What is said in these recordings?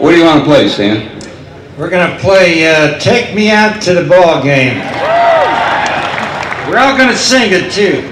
What do you want to play, Stan? We're going to play Take Me Out to the Ball Game. We're all going to sing it, too.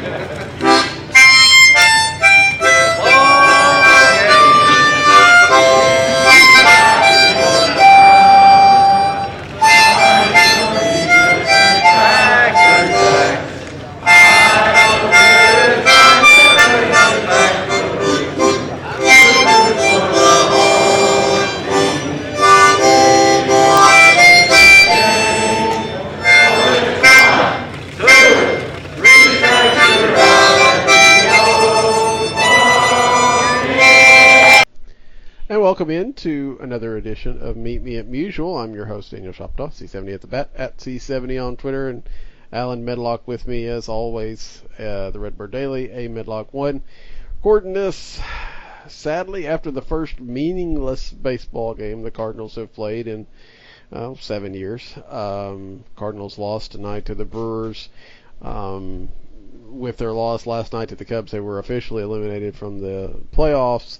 Welcome in to another edition of Meet Me at Mutual. I'm your host, Daniel Shoptaw, C70 at the bat, at C70 on Twitter, and Alan Medlock with me as always, the Redbird Daily, A Medlock 1. Recording this, sadly, after the first meaningless baseball game the Cardinals have played in 7 years. Cardinals lost tonight to the Brewers. With their loss last night to the Cubs, they were officially eliminated from the playoffs.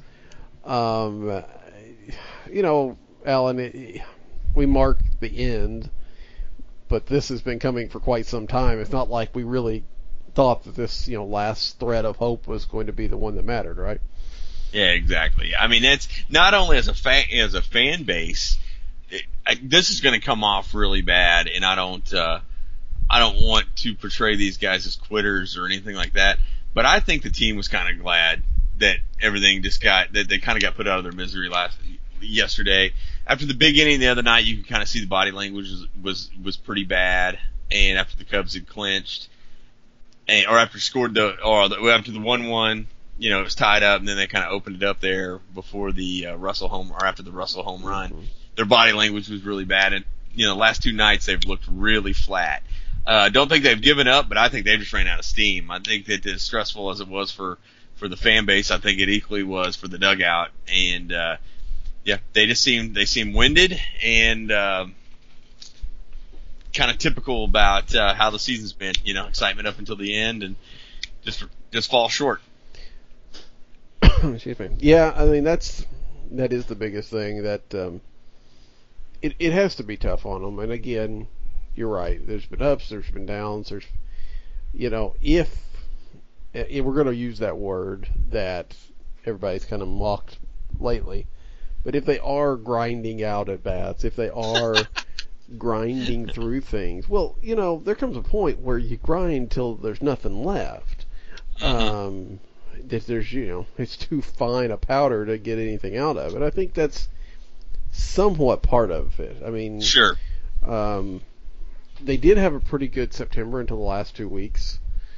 Alan, we mark the end, but this has been coming for quite some time. It's not like we really thought that this, last thread of hope was going to be the one that mattered, right? Yeah, exactly. I mean, it's not only as a fan base. This is going to come off really bad, and I don't want to portray these guys as quitters or anything like that. But I think the team was kind of glad that everything that they kind of got put out of their misery yesterday. After the big inning the other night, you could kind of see the body language was pretty bad. And after the Cubs had clinched, or after scored after the 1-1, it was tied up, and then they kind of opened it up there before the after the Russell home run. Mm-hmm. Their body language was really bad, and the last two nights they've looked really flat. Don't think they've given up, but I think they just ran out of steam. I think that as stressful as it was for the fan base, I think it equally was for the dugout, and they seem winded and kind of typical about how the season's been. Excitement up until the end, and just fall short. Excuse me. Yeah, I mean that is the biggest thing that it has to be tough on them. And again, you're right. There's been ups, there's been downs. There's if we're going to use that word that everybody's kind of mocked lately, but if they are grinding out at bats, if they are grinding through things, well, there comes a point where you grind till there's nothing left. That there's, it's too fine a powder to get anything out of it. I think that's somewhat part of it. I mean, sure. They did have a pretty good September until the last 2 weeks.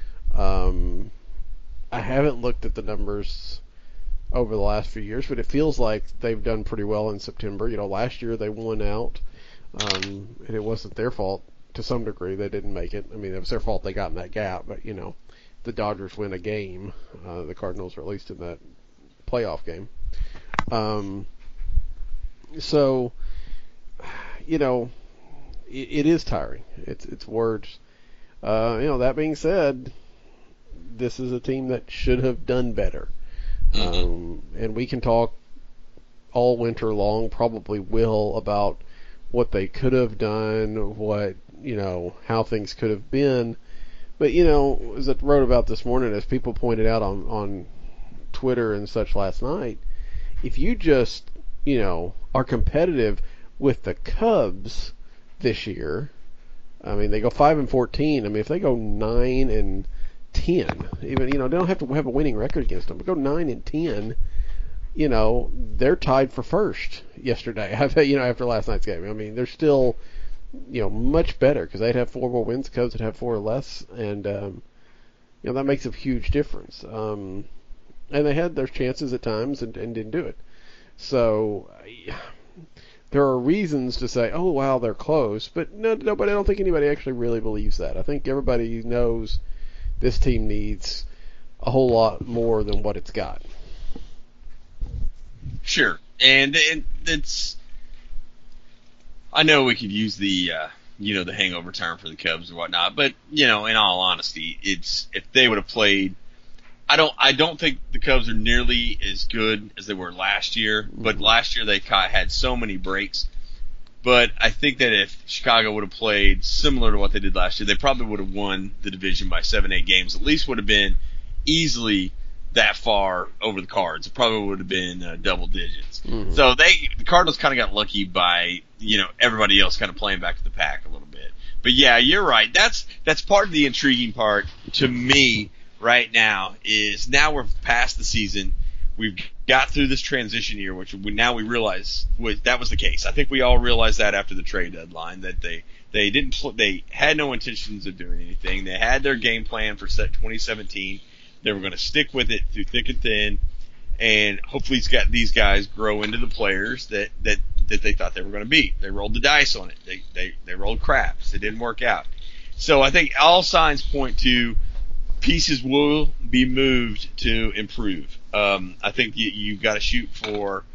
I haven't looked at the numbers over the last few years, but it feels like they've done pretty well in September. Last year they won out, and it wasn't their fault to some degree. They didn't make it. I mean, it was their fault they got in that gap, but, the Dodgers win a game. The Cardinals are at least in that playoff game. So, it is tiring. It's words. That being said, this is a team that should have done better. And we can talk all winter long, probably will, about what they could have done, what, how things could have been. But, as I wrote about this morning, as people pointed out on Twitter and such last night, if you just, are competitive with the Cubs this year, I mean, they go 5-14. I mean, if they go 9-10, even, they don't have to have a winning record against them, but go 9-10, they're tied for first yesterday, after last night's game. I mean, they're still, much better because they'd have 4 more wins. The Cubs would have 4 or less, and, that makes a huge difference. And they had their chances at times and didn't do it. So, there are reasons to say, oh, wow, they're close, but nobody, I don't think anybody actually really believes that. I think everybody knows this team needs a whole lot more than what it's got. Sure. And it's, I know we could use the hangover term for the Cubs or whatnot, but, in all honesty, it's, if they would have played I don't think the Cubs are nearly as good as they were last year. But last year they had so many breaks. But I think that if Chicago would have played similar to what they did last year, they probably would have won the division by 7-8 games. At least would have been easily that far over the Cards. It probably would have been double digits. Mm-hmm. So the Cardinals kind of got lucky by, everybody else kind of playing back to the pack a little bit. But yeah, you're right. That's part of the intriguing part to me right now is now we're past the season. We've got through this transition year, which we realize that was the case. I think we all realized that after the trade deadline that they had no intentions of doing anything. They had their game plan for 2017. They were going to stick with it through thick and thin, and hopefully these guys grow into the players that they thought they were going to be. They rolled the dice on it. They rolled craps. It didn't work out. So I think all signs point to pieces will be moved to improve. I think you've got to shoot for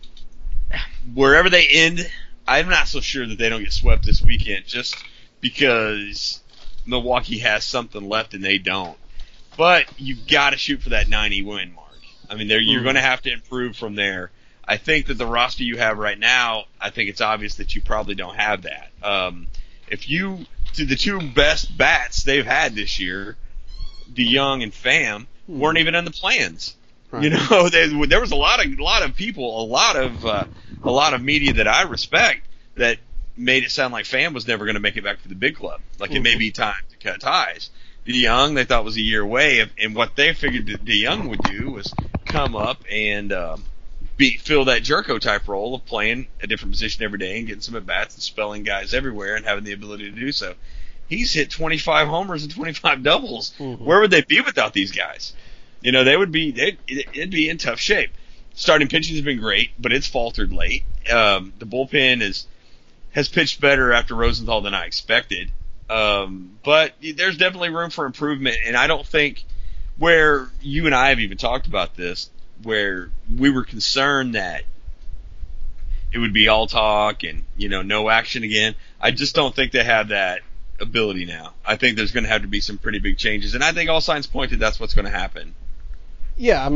wherever they end. I'm not so sure that they don't get swept this weekend just because Milwaukee has something left and they don't. But you've got to shoot for that 90 win mark. I mean, you're going to have to improve from there. I think that the roster you have right now, I think it's obvious that you probably don't have that. The two best bats they've had this year, DeYoung and Pham, weren't even in the plans. Right. There was a lot of people, a lot of media that I respect that made it sound like Pham was never going to make it back to the big club. Like it may be time to cut ties. DeYoung, they thought was a year away, and what they figured that DeYoung would do was come up and fill that Jerko type role of playing a different position every day and getting some at bats and spelling guys everywhere and having the ability to do so. He's hit 25 homers and 25 doubles. Mm-hmm. Where would they be without these guys? It'd be in tough shape. Starting pitching has been great, but it's faltered late. The bullpen has pitched better after Rosenthal than I expected. But there's definitely room for improvement, and I don't think where you and I have even talked about this, where we were concerned that it would be all talk and, no action again. I just don't think they have that ability now. I think there's going to have to be some pretty big changes, and I think all signs point to that's what's going to happen. Yeah,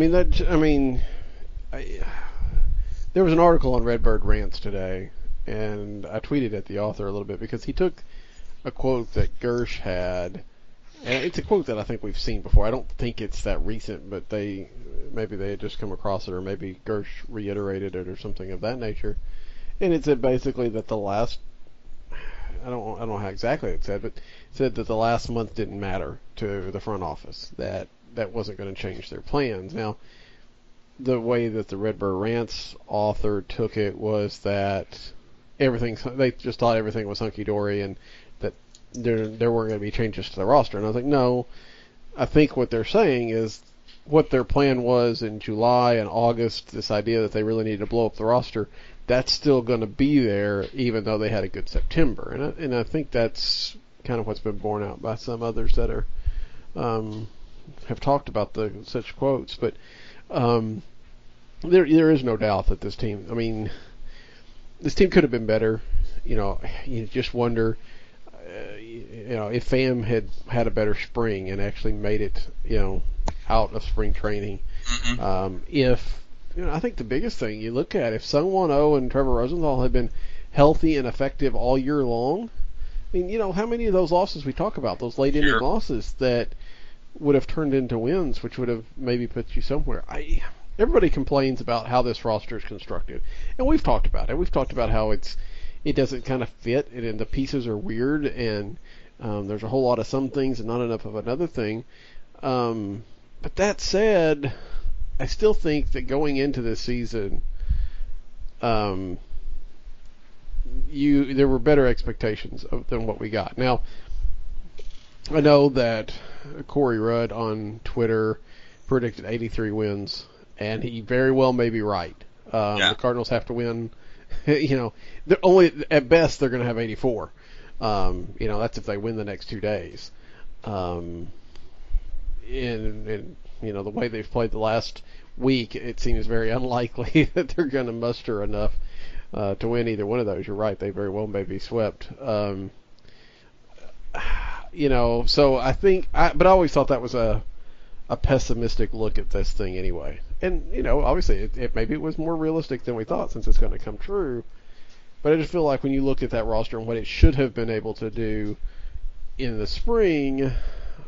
there was an article on Redbird Rants today, and I tweeted at the author a little bit because he took a quote that Gersh had, and it's a quote that I think we've seen before. I don't think it's that recent, but maybe they had just come across it, or maybe Gersh reiterated it or something of that nature. And it said basically that the last, I don't know how exactly it said, but it said that the last month didn't matter to the front office, that wasn't going to change their plans. Now, the way that the Redbird Rants author took it was that they just thought everything was hunky-dory and that there weren't going to be changes to the roster. And I was like, no, I think what they're saying is what their plan was in July and August, this idea that they really needed to blow up the roster, that's still going to be there even though they had a good September. And I think that's kind of what's been borne out by some others that are have talked about such quotes. But there is no doubt that this team could have been better. You just wonder, if Pham had a better spring and actually made it, out of spring training. Mm-hmm. I think the biggest thing you look at, if Sung-Won Oh and Trevor Rosenthal had been healthy and effective all year long, how many of those losses we talk about, those late inning losses that would have turned into wins, which would have maybe put you somewhere. Everybody complains about how this roster is constructed, and we've talked about it. We've talked about how it doesn't kind of fit, and the pieces are weird, and there's a whole lot of some things and not enough of another thing. But that said, I still think that going into this season, there were better expectations than what we got. Now, I know that Corey Rudd on Twitter predicted 83 wins, and he very well may be right. The Cardinals have to win. They're only at best they're going to have 84. That's if they win the next 2 days. And the way they've played the last week, it seems very unlikely that they're going to muster enough to win either one of those. You're right; they very well may be swept. So I think, but I always thought that was a a pessimistic look at this thing anyway. And, obviously, maybe it was more realistic than we thought since it's going to come true. But I just feel like when you look at that roster and what it should have been able to do in the spring, it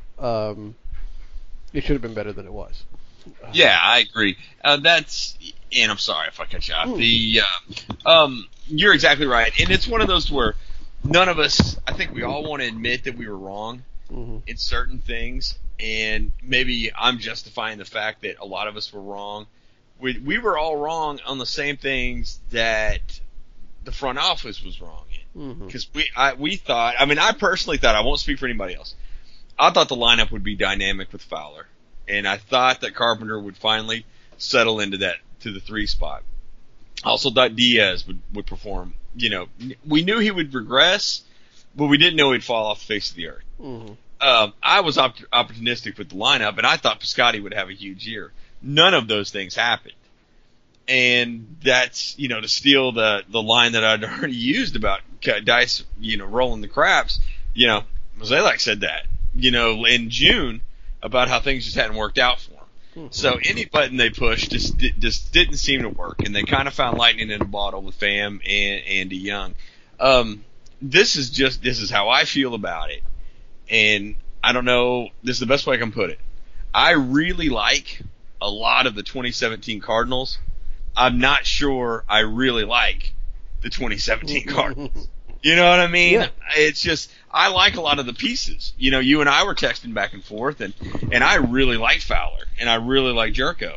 should have been better than it was. Yeah, I agree. And I'm sorry if I cut you off. You're exactly right. And it's one of those where none of us, I think we all want to admit that we were wrong in certain things. And maybe I'm justifying the fact that a lot of us were wrong. We were all wrong on the same things that the front office was wrong in. Because we thought, I personally thought, I won't speak for anybody else, I thought the lineup would be dynamic with Fowler. And I thought that Carpenter would finally settle into to the 3 spot. I also thought Diaz would perform. We knew he would regress, but we didn't know he'd fall off the face of the earth. I was opportunistic with the lineup, and I thought Piscotty would have a huge year. None of those things happened. And that's, to steal the line that I'd already used about Dice, rolling the craps. Mozeliak said that, in June about how things just hadn't worked out for him. So any button they pushed just didn't seem to work, and they kind of found lightning in a bottle with Pham and Andy Young. This is how I feel about it. And I don't know, this is the best way I can put it. I really like a lot of the 2017 Cardinals. I'm not sure I really like the 2017 Cardinals. You know what I mean? Yeah. It's just, I like a lot of the pieces. You and I were texting back and forth, and I really like Fowler, and I really like Jerko.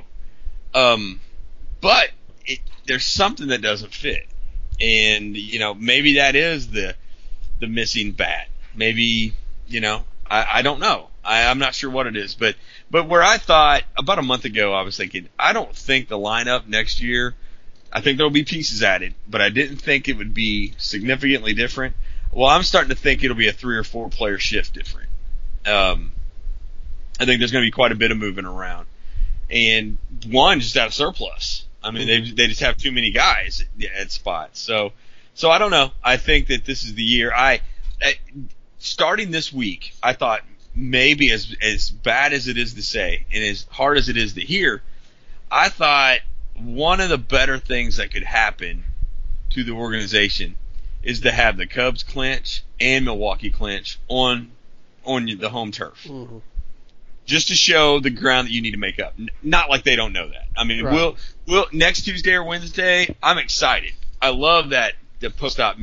But there's something that doesn't fit. And, maybe that is the missing bat. Maybe, I don't know. I'm not sure what it is. But where I thought, about a month ago, I was thinking, I don't think the lineup next year, I think there'll be pieces added, but I didn't think it would be significantly different. Well, I'm starting to think it'll be a 3 or 4 player shift different. I think there's going to be quite a bit of moving around. And one just out of surplus. They just have too many guys at spots. So I don't know. I think that this is the year. Starting this week, I thought maybe as bad as it is to say and as hard as it is to hear, I thought one of the better things that could happen to the organization is to have the Cubs clinch and Milwaukee clinch on the home turf. Just to show the ground that you need to make up. Not like they don't know that. Right. We'll next Tuesday or Wednesday, I'm excited. I love that the post-season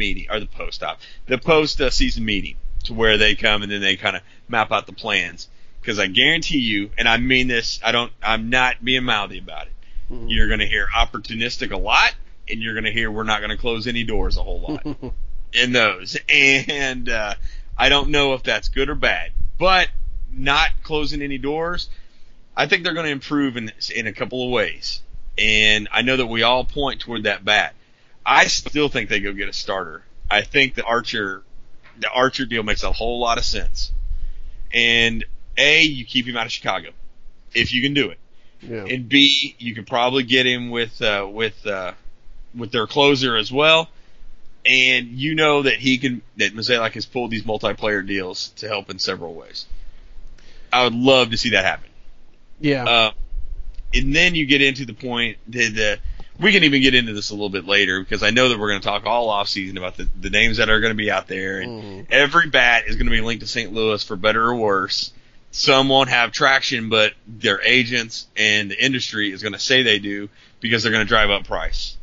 meeting to where they come and then they kind of map out the plans. Because I guarantee you, and I mean this, I'm not being mouthy about it. You're going to hear opportunistic a lot, and you're going to hear we're not going to close any doors a whole lot in those. And I don't know if that's good or bad, but not closing any doors, I think they're going to improve in a couple of ways. And I know that we all point toward that bat. I still think they go get a starter. I think the Archer deal makes a whole lot of sense. And A, you keep him out of Chicago if you can do it. Yeah. And B, you could probably get him with their closer as well. And that that Mozeliak has pulled these multiplayer deals to help in several ways. I would love to see that happen. Yeah. And then you get into the point that we can even get into this a little bit later because I know that we're going to talk all off season about the names that are going to be out there, and every bat is going to be linked to St. Louis for better or worse. Some won't have traction, but their agents and the industry is going to say they do because they're going to drive up price.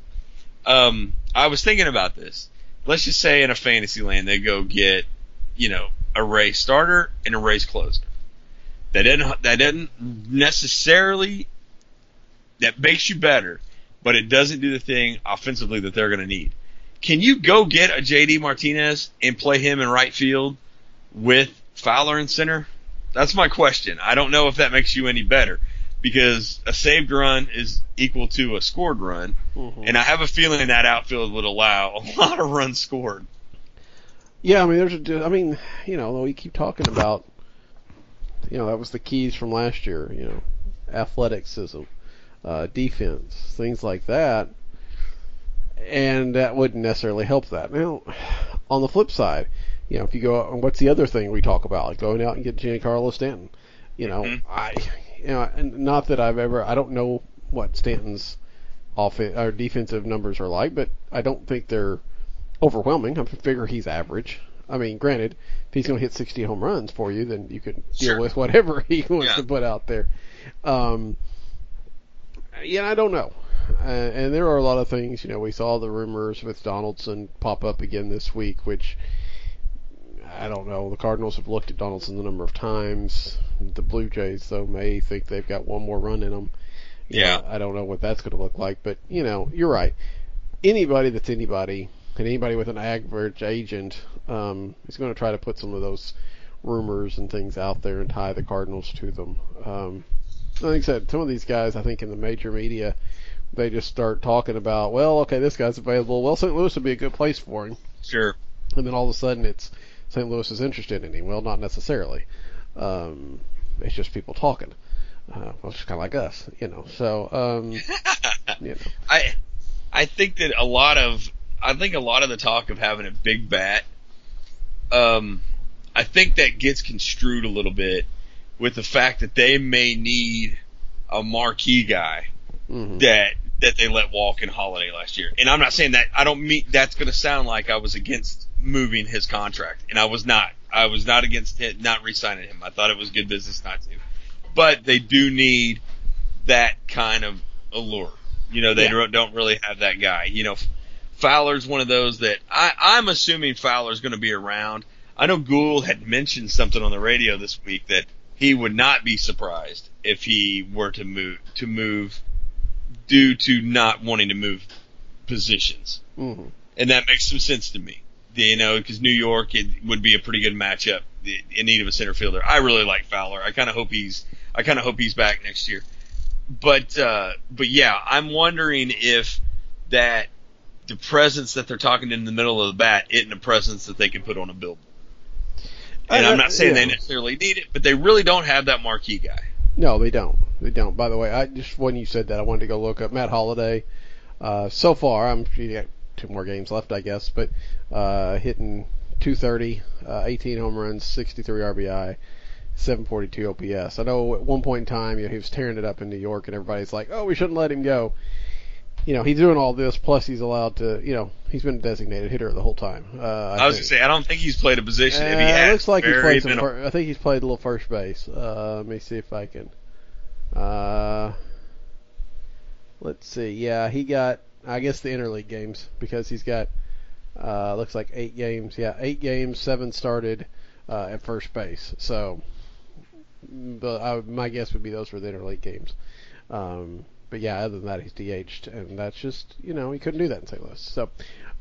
I was thinking about this. Let's just say in a fantasy land they go get, a Ray starter and a Rays closer. That doesn't necessarily, that makes you better, but it doesn't do the thing offensively that they're going to need. Can you go get a J.D. Martinez and play him in right field with Fowler in center? That's my question. I don't know if that makes you any better because a saved run is equal to a scored run, and I have a feeling that outfield would allow a lot of runs scored. Yeah, we keep talking about, that was the keys from last year, athleticism, defense, things like that, and that wouldn't necessarily help that. Now, on the flip side, if you go, what's the other thing we talk about? Like going out and get Giancarlo Stanton. and not that I don't know what Stanton's or defensive numbers are like, but I don't think they're overwhelming. I figure he's average. I mean, granted, if he's going to hit 60 home runs for you, then you can deal with whatever he wants to put out there. I don't know. And there are a lot of things, we saw the rumors with Donaldson pop up again this week, which I don't know. The Cardinals have looked at Donaldson a number of times. The Blue Jays, though, may think they've got one more run in them. I don't know what that's going to look like, but, you're right. Anybody that's anybody, and anybody with an average agent is going to try to put some of those rumors and things out there and tie the Cardinals to them. Like I said, some of these guys, I think in the major media, they just start talking about, well, okay, this guy's available. Well, St. Louis would be a good place for him. Sure. And then all of a sudden it's St. Louis is interested in him. Well, not necessarily. It's just people talking. Well, it's kind of like us, So, I think that a lot of the talk of having a big bat, I think that gets construed a little bit with the fact that they may need a marquee guy that they let walk in Holiday last year. And I'm not saying that, I don't mean that's going to sound like I was against moving his contract, and I was not. I was not against it, not re-signing him. I thought it was good business not to. But they do need that kind of allure. They don't really have that guy. Fowler's one of those that I'm assuming Fowler's going to be around. I know Gould had mentioned something on the radio this week that he would not be surprised if he were to move due to not wanting to move positions. Mm-hmm. And that makes some sense to me. Because New York, it would be a pretty good matchup in need of a center fielder. I really like Fowler. I kind of hope he's back next year. But yeah, I'm wondering if that the presence that they're talking in the middle of the bat isn't a presence that they can put on a billboard. And I'm not saying they necessarily need it, but they really don't have that marquee guy. No, they don't. They don't. By the way, when you said that, I wanted to go look up Matt Holliday. So far, you got 2 more games left, I guess, but hitting .230, 18 home runs, 63 RBI, 742 OPS. I know at one point in time, he was tearing it up in New York, and everybody's like, "Oh, we shouldn't let him go." He's doing all this, plus he's allowed to, he's been a designated hitter the whole time. I was going to say, I don't think he's played a position. If he has, it looks like he's played I think he's played a little first base. Let me see if I can. Let's see. Yeah, he got, I guess, the interleague games, because he's got, looks like 8 games. Yeah, 8 games, 7 started at first base. So, my guess would be those were the interleague games. But yeah, other than that, he's DH'd, and that's just, he couldn't do that in St. Louis. So,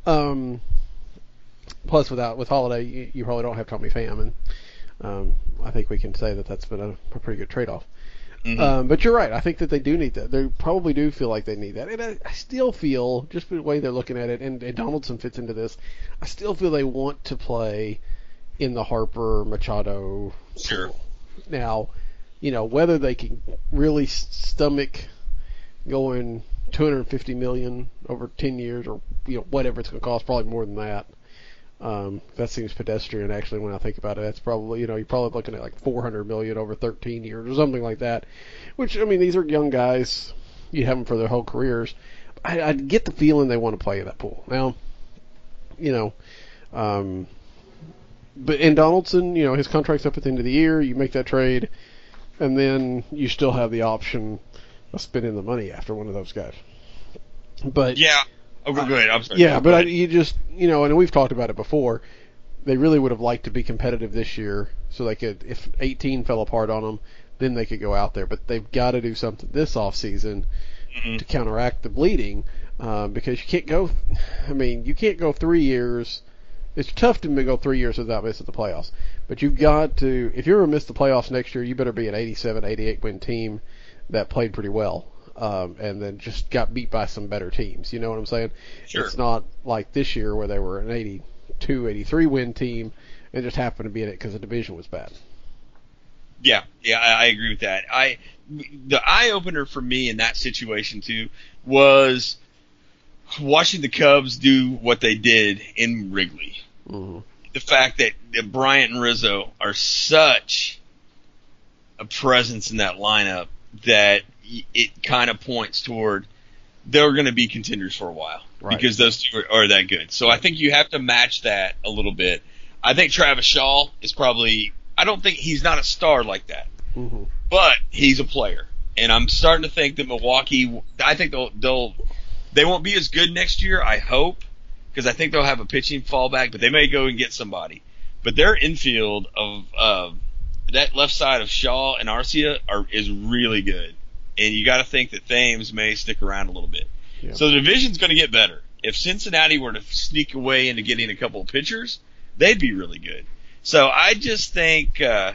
plus with Holiday, you probably don't have Tommy Pham, and I think we can say that that's been a pretty good trade-off. Mm-hmm. But you're right. I think that they do need that. They probably do feel like they need that. And I still feel, just the way they're looking at it, and Donaldson fits into this, I still feel they want to play in the Harper, Machado pool. Now, whether they can really stomach going $250 million over 10 years, or whatever it's going to cost, probably more than that. That seems pedestrian, actually, when I think about it. That's probably, you're probably looking at like $400 million over 13 years or something like that. Which, I mean, these are young guys. You have them for their whole careers. I get the feeling they want to play in that pool. Now, but in Donaldson, his contract's up at the end of the year. You make that trade, and then you still have the option of spending the money after one of those guys. But yeah. Oh, go ahead. I'm sorry. Yeah, but you just, and we've talked about it before, they really would have liked to be competitive this year, so they could, if 18 fell apart on them, then they could go out there. But they've got to do something this offseason to counteract the bleeding, because you can't go 3 years. It's tough to go 3 years without missing the playoffs. But you've got to, if you're going to miss the playoffs next year, you better be an 87, 88 win team that played pretty well. And then just got beat by some better teams. You know what I'm saying? Sure. It's not like this year where they were an 82, 83 win team and just happened to be in it because the division was bad. Yeah, I agree with that. The eye-opener for me in that situation, too, was watching the Cubs do what they did in Wrigley. Mm-hmm. The fact that Bryant and Rizzo are such a presence in that lineup that it kind of points toward they're going to be contenders for a while because those two are that good. So I think you have to match that a little bit. I think Travis Shaw is probably – I don't think he's not a star like that, but he's a player. And I'm starting to think that Milwaukee – I think they won't be as good next year, I hope, because I think they'll have a pitching fallback, but they may go and get somebody. But their infield of that left side of Shaw and Arcia is really good. And you got to think that Thames may stick around a little bit. Yeah. So the division's going to get better. If Cincinnati were to sneak away into getting a couple of pitchers, they'd be really good. So I just think I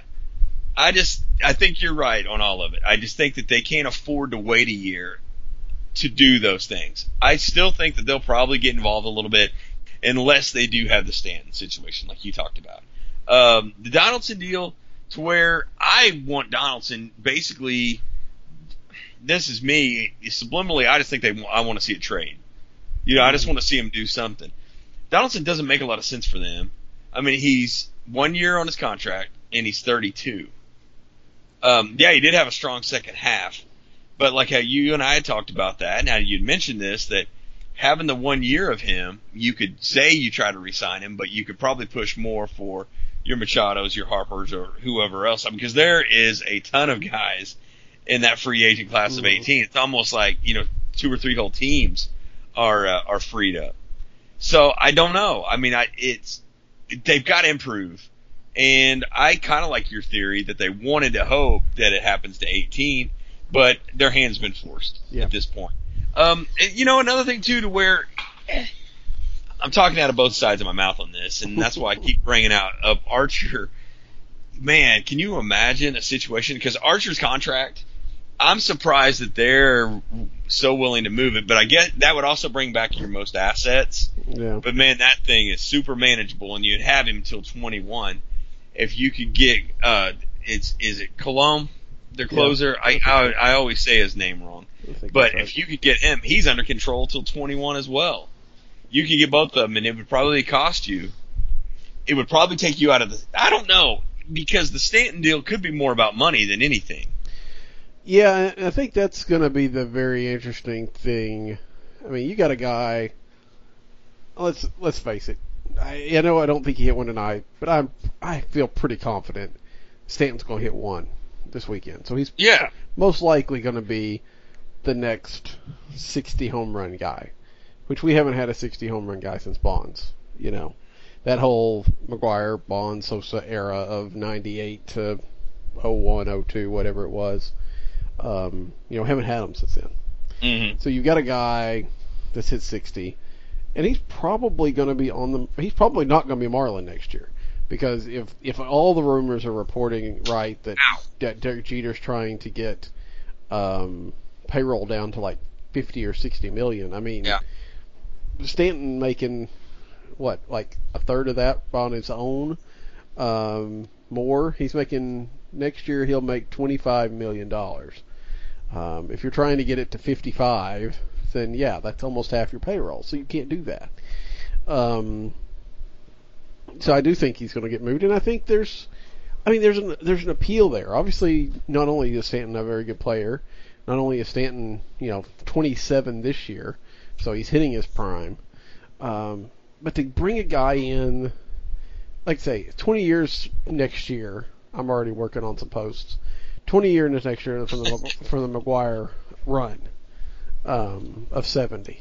think you're right on all of it. I just think that they can't afford to wait a year to do those things. I still think that they'll probably get involved a little bit unless they do have the Stanton situation like you talked about. The Donaldson deal to where I want Donaldson basically – this is me. Subliminally, I just think I want to see a trade. I just want to see him do something. Donaldson doesn't make a lot of sense for them. I mean, he's 1 year on his contract, and he's 32. Yeah, he did have a strong second half. But like how you and I had talked about that, now you'd mentioned this, that having the 1 year of him, you could say you try to re-sign him, but you could probably push more for your Machados, your Harpers, or whoever else. I mean, because there is a ton of guys in that free agent class of 18. It's almost like, 2 or 3 whole teams are freed up. So I don't know. I mean, they've got to improve. And I kind of like your theory that they wanted to hope that it happens to 18, but their hand's been forced at this point. And, another thing too, to where I'm talking out of both sides of my mouth on this, and that's why I keep bringing out Archer. Man, can you imagine a situation? Because Archer's contract, I'm surprised that they're so willing to move it, but I get that would also bring back your most assets. Yeah. But man, that thing is super manageable, and you'd have him until 21. If you could get, is it Colomb, their closer? Yeah. I always say his name wrong, but if you could get him, he's under control till 21 as well. You could get both of them, and it would probably cost you. It would probably take you out of the. I don't know, because the Stanton deal could be more about money than anything. Yeah, I think that's going to be the very interesting thing. I mean, you got a guy. Let's face it. I know I don't think he hit one tonight, but I feel pretty confident Stanton's going to hit one this weekend. So he's most likely going to be the next 60 home run guy, which we haven't had a 60 home run guy since Bonds. That whole McGwire, Bonds, Sosa era of 98 to 01, 02, whatever it was. Haven't had them since then. Mm-hmm. So you've got a guy that's hit 60, and he's probably going to be he's probably not going to be Marlin next year, because if all the rumors are reporting right that Derek Jeter's trying to get payroll down to like 50 or 60 million, I mean, Stanton making what, like a third of that on his own, more. He's making next year. He'll make $25 million. If you're trying to get it to 55, then that's almost half your payroll. So you can't do that. So I do think he's going to get moved, and I think there's an appeal there. Obviously, not only is Stanton a very good player, not only is Stanton 27 this year, so he's hitting his prime, but to bring a guy in, like say 20 years next year, I'm already working on some posts. 20 years next year from the McGwire run of 70.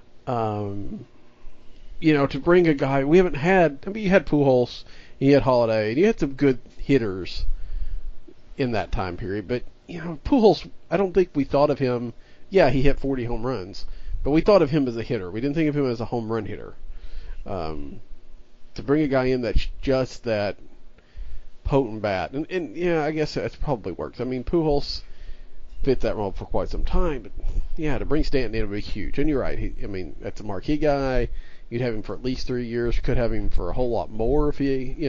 To bring a guy we haven't had. I mean, you had Pujols, you had Holiday, and you had some good hitters in that time period. But Pujols, I don't think we thought of him. Yeah, he hit 40 home runs, but we thought of him as a hitter. We didn't think of him as a home run hitter. To bring a guy in that's just that potent bat, and I guess it probably works. I mean, Pujols fit that role for quite some time, but to bring Stanton in would be huge. And you're right. That's a marquee guy. You'd have him for at least 3 years. Could have him for a whole lot more if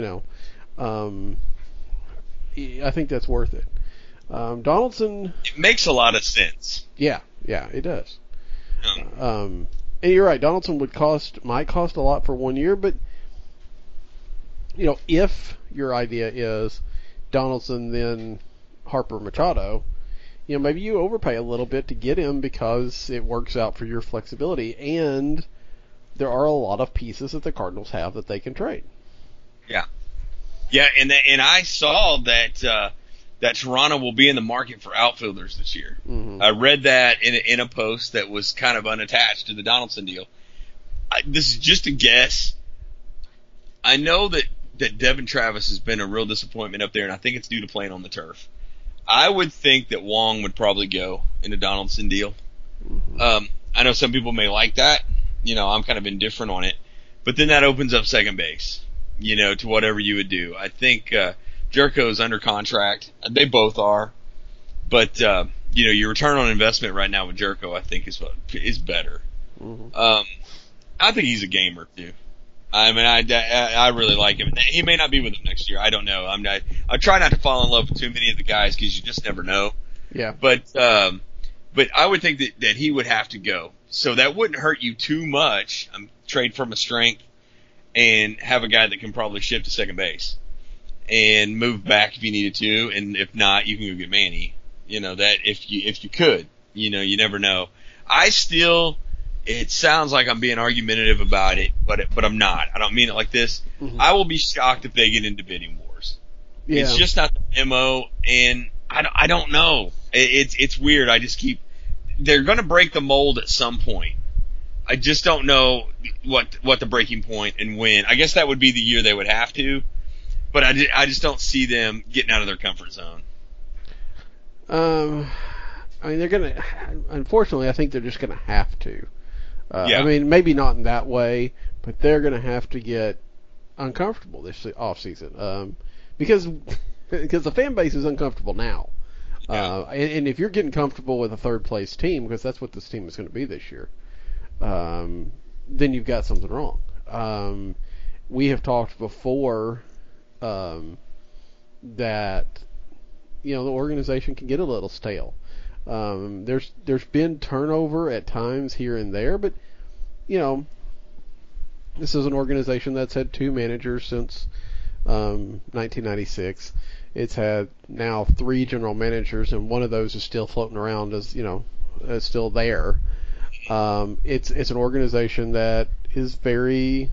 I think that's worth it. Donaldson. It makes a lot of sense. Yeah, it does. And you're right. Donaldson might cost a lot for 1 year, but if your idea is Donaldson then Harper Machado, maybe you overpay a little bit to get him because it works out for your flexibility, and there are a lot of pieces that the Cardinals have that they can trade. Yeah, and I saw that that Toronto will be in the market for outfielders this year. Mm-hmm. I read that in a post that was kind of unattached to the Donaldson deal. This is just a guess. I know that Devin Travis has been a real disappointment up there, and I think it's due to playing on the turf. I would think that Wong would probably go in a Donaldson deal. Mm-hmm. I know some people may like that. I'm kind of indifferent on it. But then that opens up second base, to whatever you would do. I think Jerko's under contract. They both are. But, your return on investment right now with Jerko, I think, is better. Mm-hmm. I think he's a gamer, too. I mean, I really like him. He may not be with them next year. I don't know. I try not to fall in love with too many of the guys because you just never know. Yeah. But I would think that he would have to go. So that wouldn't hurt you too much. Trade from a strength and have a guy that can probably shift to second base and move back if you needed to. And if not, you can go get Manny. That if you could, you never know. It sounds like I'm being argumentative about it, but I'm not. I don't mean it like this. Mm-hmm. I will be shocked if they get into bidding wars. Yeah. It's just not the MO, and I don't know. It's weird. They're going to break the mold at some point. I just don't know what the breaking point and when. I guess that would be the year they would have to, but I just don't see them getting out of their comfort zone. They're gonna. Unfortunately, I think they're just gonna have to. Yeah. Maybe not in that way, but they're gonna have to get uncomfortable this off season, because the fan base is uncomfortable now. Yeah. And if you're getting comfortable with a third place team, because that's what this team is going to be this year, then you've got something wrong. We have talked before that the organization can get a little stale. There's been turnover at times here and there, but this is an organization that's had two managers since 1996. It's had now 3 general managers, and one of those is still floating around as still there. It's an organization that is very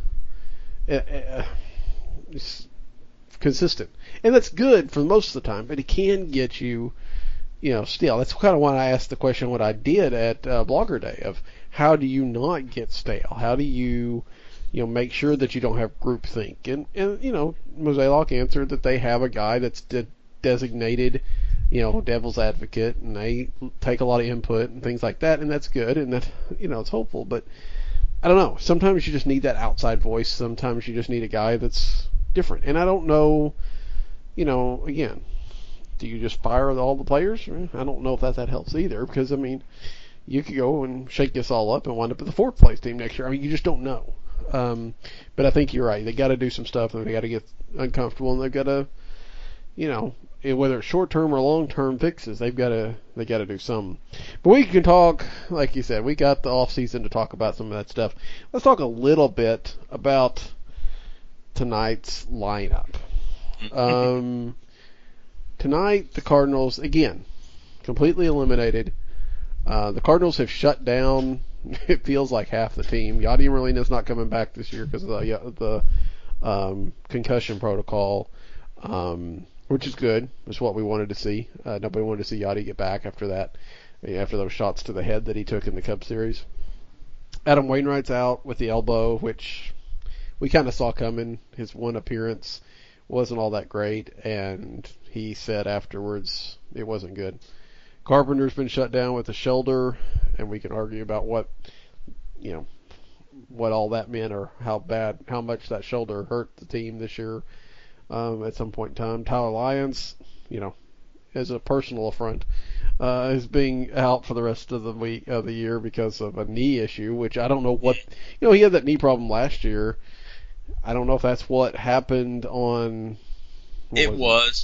consistent, and that's good for most of the time. But it can get you. Still, that's kind of why I asked the question what I did at Blogger Day of how do you not get stale? How do you, make sure that you don't have groupthink? And Mozeliak answered that they have a guy that's designated, devil's advocate, and they take a lot of input and things like that, and that's good, and that, it's hopeful. But I don't know. Sometimes you just need that outside voice. Sometimes you just need a guy that's different. And I don't know, again, do you just fire all the players? I don't know if that helps either, because, you could go and shake this all up and wind up at the 4th place team next year. You just don't know. But I think you're right. They got to do some stuff, and they got to get uncomfortable, and they've got to, whether it's short-term or long-term fixes, they got to do some. But we can talk, like you said, we got the off-season to talk about some of that stuff. Let's talk a little bit about tonight's lineup. Tonight, the Cardinals, again, completely eliminated. The Cardinals have shut down, it feels like, half the team. Yadi Molina's not coming back this year because of the concussion protocol, which is good. It's what we wanted to see. Nobody wanted to see Yadi get back after that, after those shots to the head that he took in the Cubs series. Adam Wainwright's out with the elbow, which we kind of saw coming. His one appearance wasn't all that great, and he said afterwards it wasn't good. Carpenter's been shut down with the shoulder, and we can argue about what all that meant or how much that shoulder hurt the team this year at some point in time. Tyler Lyons, as a personal affront, is being out for the rest of the year because of a knee issue, which I don't know what, he had that knee problem last year. I don't know if that's what happened on. It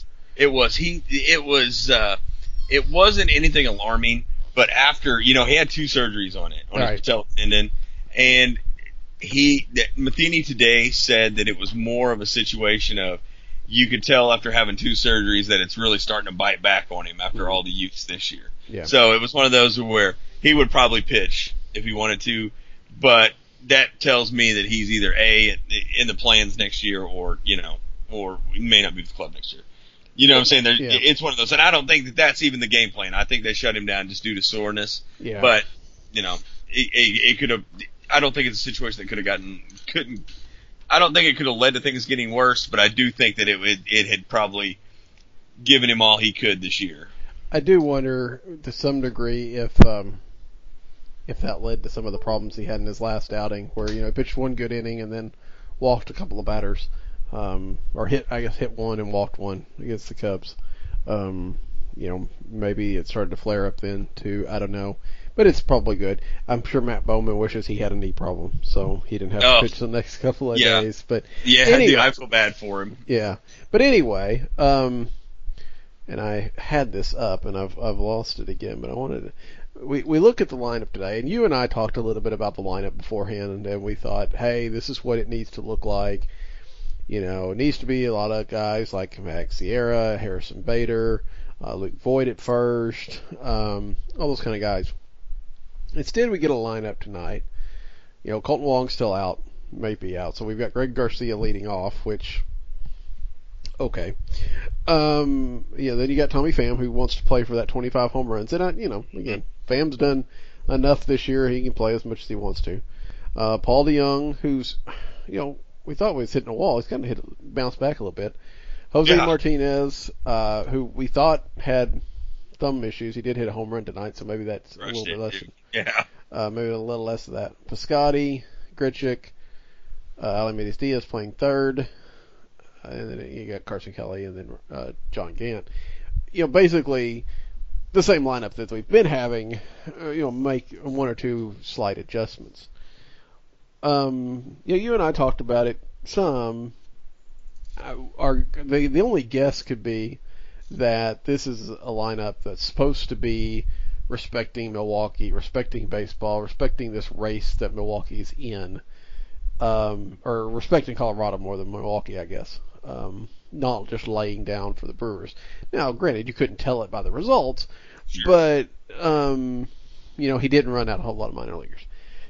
wasn't anything alarming, but after, he had 2 surgeries on it, on his patella tendon, and Matheny today said that it was more of a situation of you could tell after having 2 surgeries that it's really starting to bite back on him after all the use this year. Yeah. So it was one of those where he would probably pitch if he wanted to, but that tells me that he's either in the plans next year, or he may not be with the club next year. You know what I'm saying? It's one of those, and I don't think that that's even the game plan. I think they shut him down just due to soreness. Yeah. But it could have. I don't think it's a situation that couldn't. I don't think it could have led to things getting worse, but I do think that it had probably given him all he could this year. I do wonder to some degree if that led to some of the problems he had in his last outing, where he pitched one good inning and then walked a couple of batters, or hit one and walked one against the Cubs. Maybe it started to flare up then too. I don't know, but it's probably good. I'm sure Matt Bowman wishes he had a knee problem, so he didn't have to pitch the next couple of days. But anyway, I feel bad for him. Yeah, but anyway, and I had this up and I've lost it again, but I wanted to. We look at the lineup today, and you and I talked a little bit about the lineup beforehand, and we thought, hey, this is what it needs to look like. It needs to be a lot of guys like Max Sierra, Harrison Bader, Luke Voigt at first, all those kind of guys. Instead, we get a lineup tonight. Colton Wong's still out, may be out, so we've got Greg Garcia leading off, which, okay. Then you got Tommy Pham, who wants to play for that 25 home runs, and again, Pham's done enough this year; he can play as much as he wants to. Paul DeJong, who's, we thought was hitting a wall. He's kind of bounced back a little bit. Jose Martinez, who we thought had thumb issues. He did hit a home run tonight, so maybe that's a little bit less. Maybe a little less of that. Piscotty, Grichuk, Alameda Diaz playing third, and then you got Carson Kelly and then John Gant. Basically the same lineup that we've been having. Make one or two slight adjustments. You and I talked about it some. The only guess could be that this is a lineup that's supposed to be respecting Milwaukee, respecting baseball, respecting this race that Milwaukee's in, or respecting Colorado more than Milwaukee, I guess. Not just laying down for the Brewers. Now, granted, you couldn't tell it by the results, sure. But he didn't run out a whole lot of minor leaguers.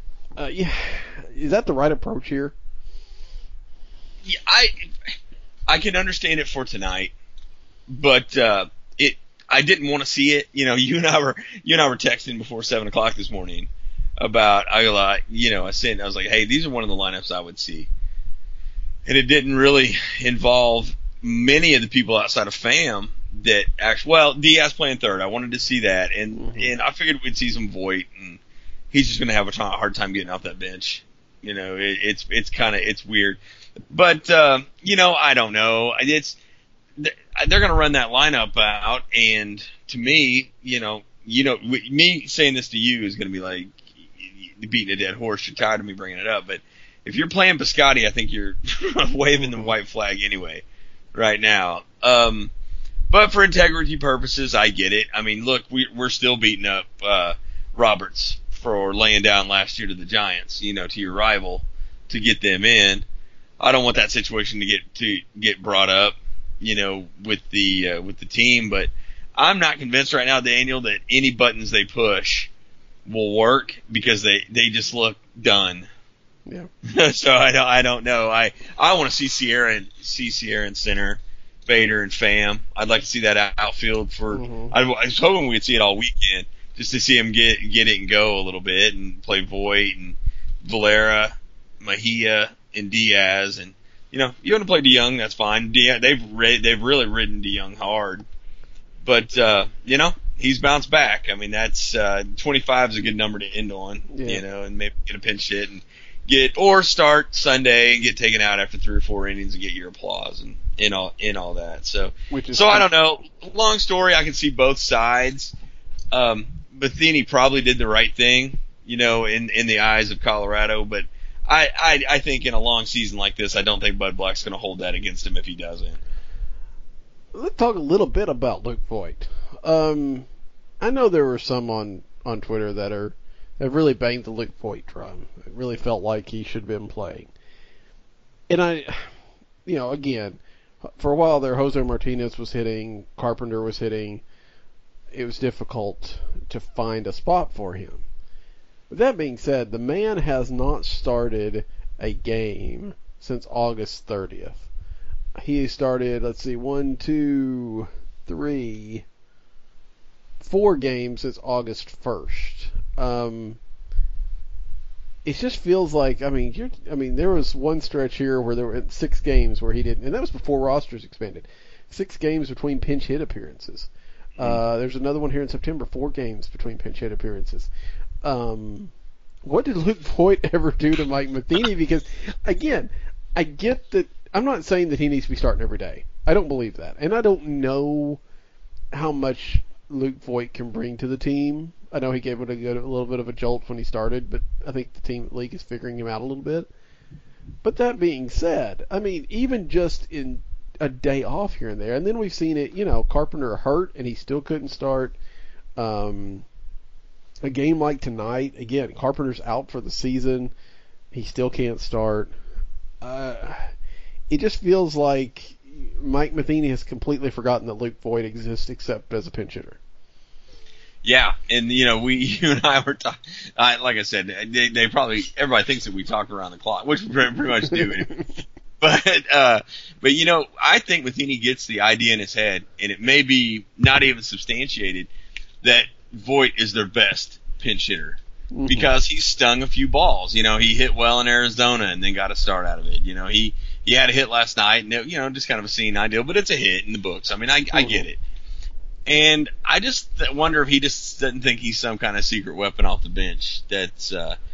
Is that the right approach here? Yeah, I can understand it for tonight, but I didn't want to see it. You and I were texting before 7:00 this morning about I was like, hey, these are one of the lineups I would see, and it didn't really involve many of the people outside of Pham that actually. Well, Diaz playing third, I wanted to see that, and I figured we'd see some Voigt, and he's just going to have a hard time getting off that bench. It's weird. But, I don't know. They're going to run that lineup out, and to me, me saying this to you is going to be like beating a dead horse. You're tired of me bringing it up, but if you're playing Piscotty, I think you're waving the white flag anyway right now. But for integrity purposes, I get it. I mean, look, we're still beating up Roberts for laying down last year to the Giants, to your rival, to get them in. I don't want that situation to get brought up, with the team. But I'm not convinced right now, Daniel, that any buttons they push will work because they just look done. Yeah. So I don't know. I want to see Sierra in center, Bader and Pham. I'd like to see that outfield for. Mm-hmm. I was hoping we'd see it all weekend, just to see him get it and go a little bit and play Voigt and Valera, Mejia and Diaz, and you want to play DeJong, that's fine. They've really ridden DeJong hard, but he's bounced back. I mean, that's 25 is a good number to end on, and maybe get a pinch hit and or start Sunday and get taken out after 3 or 4 innings and get your applause and in all that. So I don't know. Long story, I can see both sides. Matheny probably did the right thing, in the eyes of Colorado, but I think in a long season like this, I don't think Bud Black's going to hold that against him if he doesn't. Let's talk a little bit about Luke Voigt. I know there were some on Twitter that have really banged the Luke Voigt drum. It really felt like he should have been playing. And again, for a while there, Jose Martinez was hitting, Carpenter was hitting. It was difficult to find a spot for him. With that being said, the man has not started a game since August 30th. He started, 4 games since August 1st. It just feels like, there was one stretch here where there were 6 games where he didn't, and that was before rosters expanded. 6 games between pinch hit appearances. There's another one here in September, 4 games between pinch hit appearances. What did Luke Voit ever do to Mike Matheny? Because, again, I get that, I'm not saying that he needs to be starting every day. I don't believe that. And I don't know how much Luke Voit can bring to the team. I know he gave it a little bit of a jolt when he started, but I think the league is figuring him out a little bit. But that being said, even just in a day off here and there, and then we've seen it, Carpenter hurt and he still couldn't start. A game like tonight, again, Carpenter's out for the season. He still can't start. It just feels like Mike Matheny has completely forgotten that Luke Voit exists except as a pinch hitter. Yeah, and you and I were talking. Like I said, they probably, everybody thinks that we talk around the clock, which we pretty much do. But I think Matheny gets the idea in his head, and it may be not even substantiated, that Voit is their best pinch hitter because he stung a few balls. He hit well in Arizona and then got a start out of it. He had a hit last night, and just kind of a scene ideal, but it's a hit in the books. I get it. And I just wonder if he just doesn't think he's some kind of secret weapon off the bench that's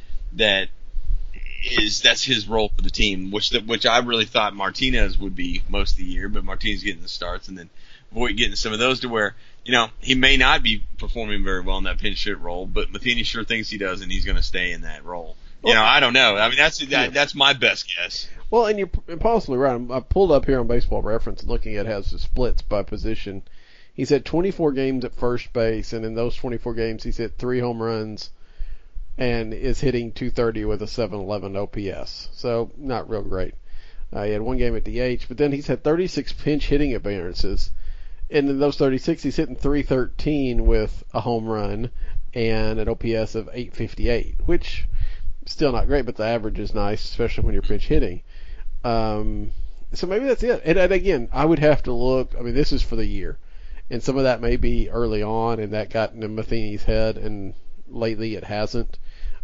his role for the team, which I really thought Martinez would be most of the year, but Martinez getting the starts and then Voit getting some of those to where, he may not be performing very well in that pinch hit role, but Matheny sure thinks he does, and he's going to stay in that role. I don't know. That's my best guess. Well, and you're possibly right. I pulled up here on Baseball Reference, looking at has the splits by position. He's had 24 games at first base, and in those 24 games, he's hit 3 home runs and is hitting .230 with a .711 OPS. So, not real great. He had 1 game at DH, but then he's had 36 pinch hitting appearances. And in those 36, he's hitting .313 with a home run and an OPS of .858, which still not great, but the average is nice, especially when you're pinch hitting. So maybe that's it. And again, I would have to look. This is for the year. And some of that may be early on, and that got into Matheny's head, and lately it hasn't.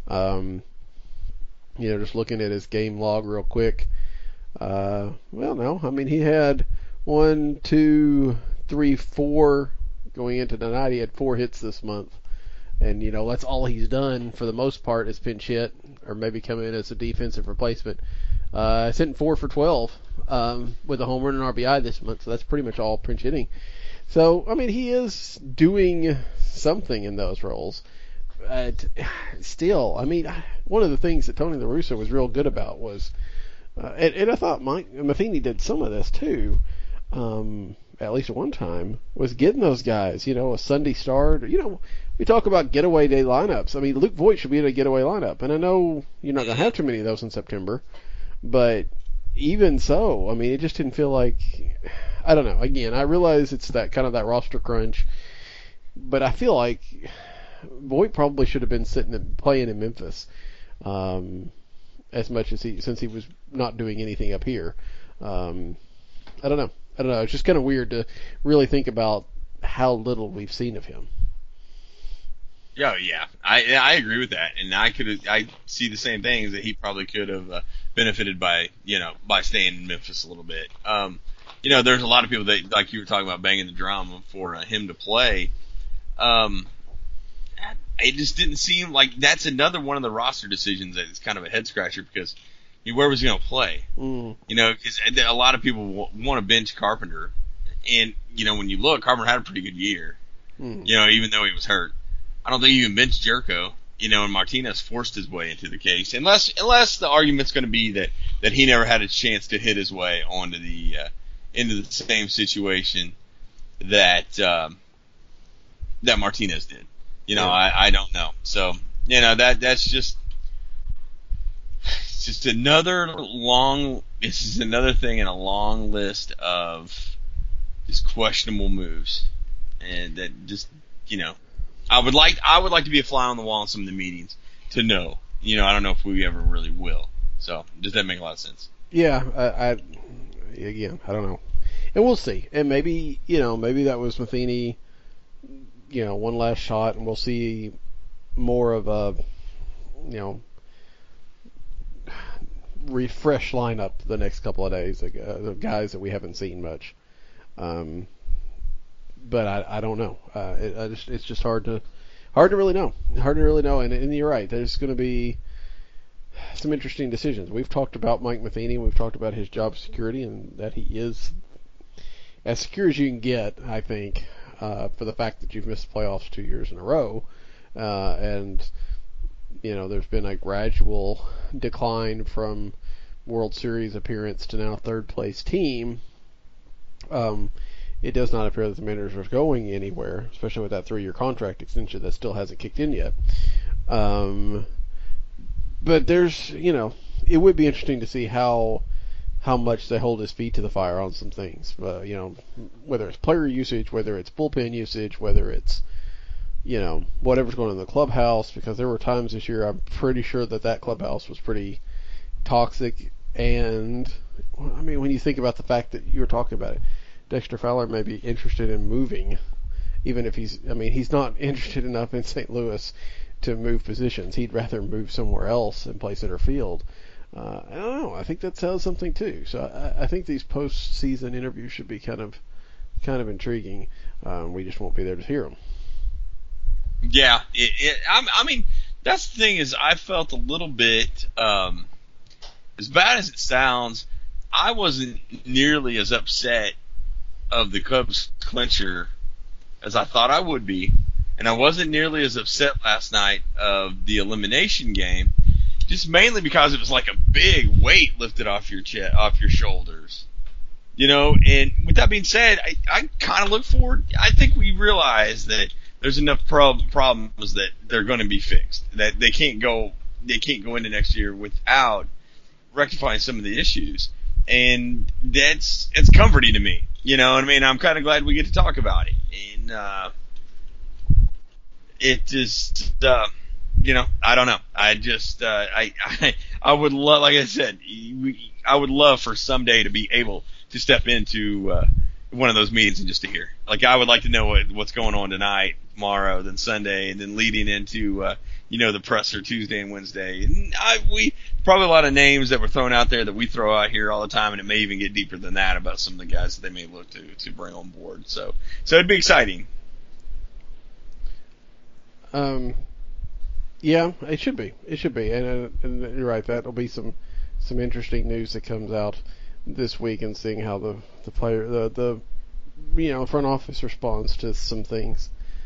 Just looking at his game log real quick. He had 1, 2, 3, 4 going into tonight. He had 4 hits this month. And, that's all he's done for the most part is pinch hit, or maybe come in as a defensive replacement. He's hitting 4 for 12 with a home run and RBI this month, so that's pretty much all pinch hitting. So, he is doing something in those roles. Still, one of the things that Tony La Russa was real good about was, and I thought Mike Matheny did some of this too, at least at one time, was getting those guys, a Sunday start. We talk about getaway day lineups. Luke Voit should be in a getaway lineup, and I know you're not going to have too many of those in September, but even so, it just didn't feel like, I don't know. Again, I realize it's that kind of that roster crunch, but I feel like Voit probably should have been sitting and playing in Memphis, as much as since he was not doing anything up here. I don't know. It's just kind of weird to really think about how little we've seen of him. Oh yeah, I agree with that, and I see the same things that he probably could have benefited by staying in Memphis a little bit. There's a lot of people that, like you were talking about, banging the drum for him to play. It just didn't seem like that's another one of the roster decisions that is kind of a head scratcher because where was he going to play? Because a lot of people want to bench Carpenter, and when you look, Carpenter had a pretty good year. Even though he was hurt. I don't think you can bench Jerko, and Martinez forced his way into the case, unless the argument's going to be that he never had a chance to hit his way onto into the same situation that Martinez did. I don't know. So that's just another long this is another thing in a long list of just questionable moves, and that just, I would like to be a fly on the wall in some of the meetings to know. I don't know if we ever really will. So does that make a lot of sense? Yeah, again, I don't know, and we'll see. And maybe that was Matheny, one last shot, and we'll see more of a refresh lineup the next couple of days. The guys that we haven't seen much. But I don't know. It's just hard to really know. And you're right. There's going to be some interesting decisions. We've talked about Mike Matheny. We've talked about his job security, and that he is as secure as you can get, I think, for the fact that you've missed playoffs 2 years in a row. And there's been a gradual decline from World Series appearance to now third place team. It does not appear that the Mariners are going anywhere, especially with that 3-year contract extension that still hasn't kicked in yet. But there's, it would be interesting to see how much they hold his feet to the fire on some things. Whether it's player usage, whether it's bullpen usage, whether it's, whatever's going on in the clubhouse, because there were times this year I'm pretty sure that clubhouse was pretty toxic. And, when you think about the fact that you were talking about it, Dexter Fowler may be interested in moving, even if he's not interested enough in St. Louis to move positions. He'd rather move somewhere else and play center field. I don't know. I think that tells something too. So I think these post-season interviews should be kind of intriguing. We just won't be there to hear them. Yeah, that's the thing is I felt a little bit, as bad as it sounds, I wasn't nearly as upset of the Cubs clincher as I thought I would be, and I wasn't nearly as upset last night of the elimination game, just mainly because it was like a big weight lifted off your shoulders. And with that being said, I kind of look forward. I think we realize that there's enough problems that they're going to be fixed, that they can't go into next year without rectifying some of the issues. And it's comforting to me. I'm kind of glad we get to talk about it. And, it just, I don't know. I just, I would love, like I said, I would love for someday to be able to step into, one of those meetings and just to hear. Like, I would like to know what's going on tonight, tomorrow, then Sunday, and then leading into, the presser Tuesday and Wednesday. And we probably a lot of names that were thrown out there that we throw out here all the time, and it may even get deeper than that about some of the guys that they may look to bring on board. So it'd be exciting. Yeah, it should be. And you're right. That'll be some interesting news that comes out this week, and seeing how the player, the front office responds to some things.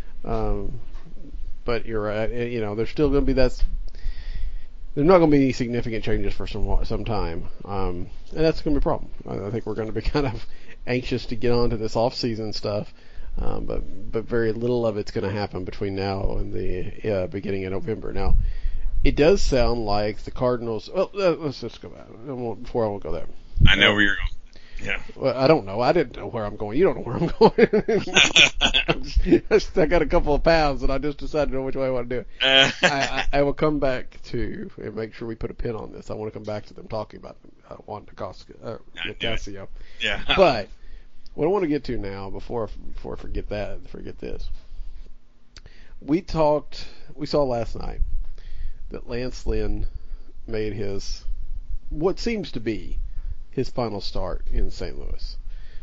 But you're right. There's still going to be there's not going to be any significant changes for some time, and that's going to be a problem. I think we're going to be kind of anxious to get on to this off-season stuff, but very little of it's going to happen between now and the beginning of November. Now, it does sound like the Cardinals. Well, let's just go back before I will go there. I know where you're going. Yeah. Well, I don't know. I didn't know where I'm going. You don't know where I'm going. I got a couple of paths, and I just decided to know which way I want to do it. I will come back to and make sure we put a pin on this. I want to come back to them talking about Juan Nicasio. Yeah. But what I want to get to now, before I forget this. We saw last night that Lance Lynn made what seems to be his final start in St. Louis.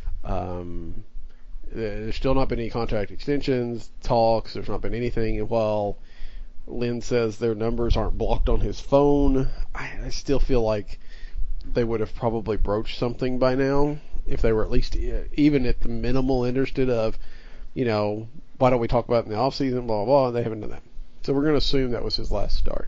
There's still not been any contract extensions, talks. There's not been anything. And while Lynn says their numbers aren't blocked on his phone, I still feel like they would have probably broached something by now if they were at least even at the minimal interested of, why don't we talk about it in the offseason, blah, blah, blah, and they haven't done that. So we're going to assume that was his last start.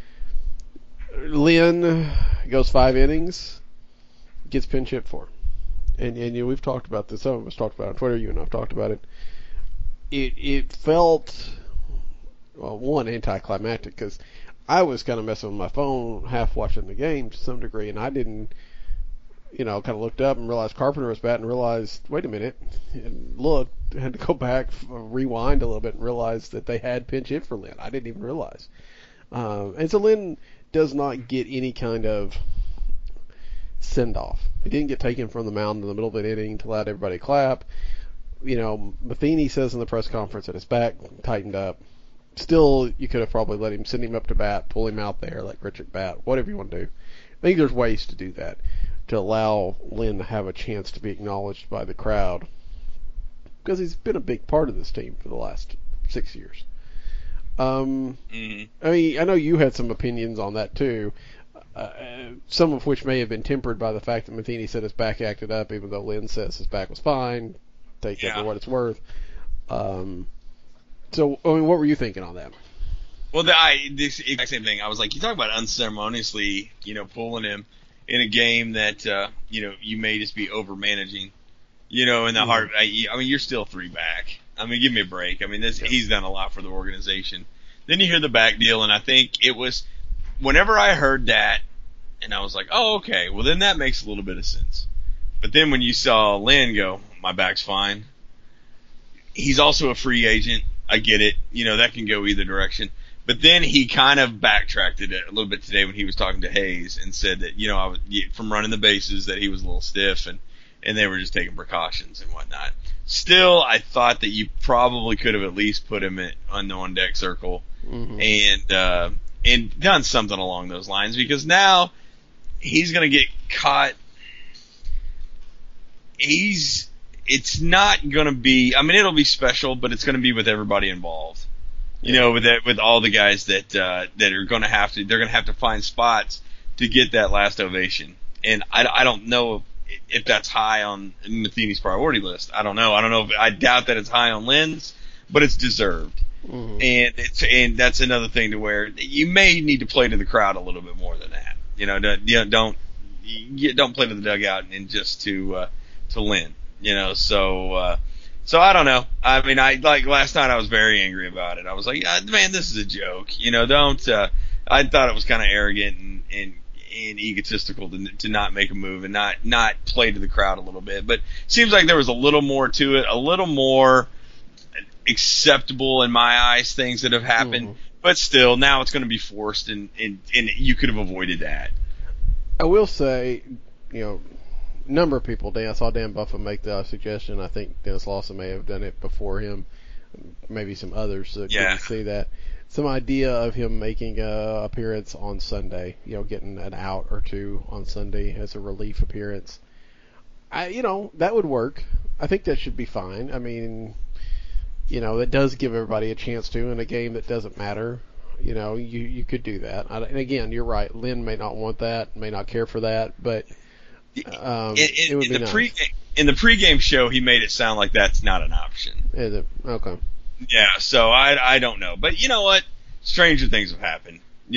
Lynn goes 5 innings, gets pinch hit for. And we've talked about this. Some of us talked about it on Twitter. You and I have talked about it. It felt, one, anticlimactic, because I was kind of messing with my phone, half watching the game to some degree, and I didn't kind of looked up and realized Carpenter was batting, and realized, wait a minute, and looked, had to go back, rewind a little bit, and realized that they had pinch hit for Lynn. I didn't even realize. And so Lynn does not get any kind of send-off. He didn't get taken from the mound in the middle of an inning to let everybody clap. Matheny says in the press conference that his back tightened up. Still, you could have probably send him up to bat, pull him out there, let Richard bat, whatever you want to do. I think there's ways to do that, to allow Lynn to have a chance to be acknowledged by the crowd, because he's been a big part of this team for the last 6 years. I mean, I know you had some opinions on that too, some of which may have been tempered by the fact that Matheny said his back acted up, even though Lynn says his back was fine. Take that for what it's worth. So, I mean, what were you thinking on that? Well, this exact same thing. I was like, you talk about unceremoniously, pulling him in a game that, you may just be over managing, in the heart. I mean, you're still 3 back. I mean, give me a break. I mean, he's done a lot for the organization. Then you hear the back deal, and I think it was whenever I heard that, and I was like, oh, okay, well, then that makes a little bit of sense. But then when you saw Lynn go, my back's fine. He's also a free agent. I get it. That can go either direction. But then he kind of backtracked it a little bit today when he was talking to Hayes and said that, I was from running the bases that he was a little stiff and they were just taking precautions and whatnot. Still, I thought that you probably could have at least put him on the on-deck circle and done something along those lines, because now he's going to get caught. It's not going to be, I mean, it'll be special, but it's going to be with everybody involved. With all the guys that are going to have to, they're going to have to find spots to get that last ovation. And I don't know if that's high on Matheny's priority list. I don't know. I doubt that it's high on Lynn's, but it's deserved. And that's another thing to where you may need to play to the crowd a little bit more than that. Don't play to the dugout and just to Lynn. So I don't know. I mean, last night I was very angry about it. I was like, man, this is a joke. I thought it was kind of arrogant and egotistical to not make a move and not play to the crowd a little bit. But it seems like there was a little more to it, a little more acceptable in my eyes, things that have happened. But still, now it's going to be forced, and you could have avoided that. I will say, number of people. I saw Dan Buffett make the suggestion. I think Dennis Lawson may have done it before him. Maybe some others that didn't see that. Some idea of him making an appearance on Sunday. Getting an out or two on Sunday as a relief appearance. That would work. I think that should be fine. I mean, that does give everybody a chance to in a game that doesn't matter. You could do that. And again, you're right. Lynn may not want that, may not care for that, but it would be nice. In the pregame show, he made it sound like that's not an option. Is it? Okay. Yeah, so I don't know. But you know what? Stranger things have happened.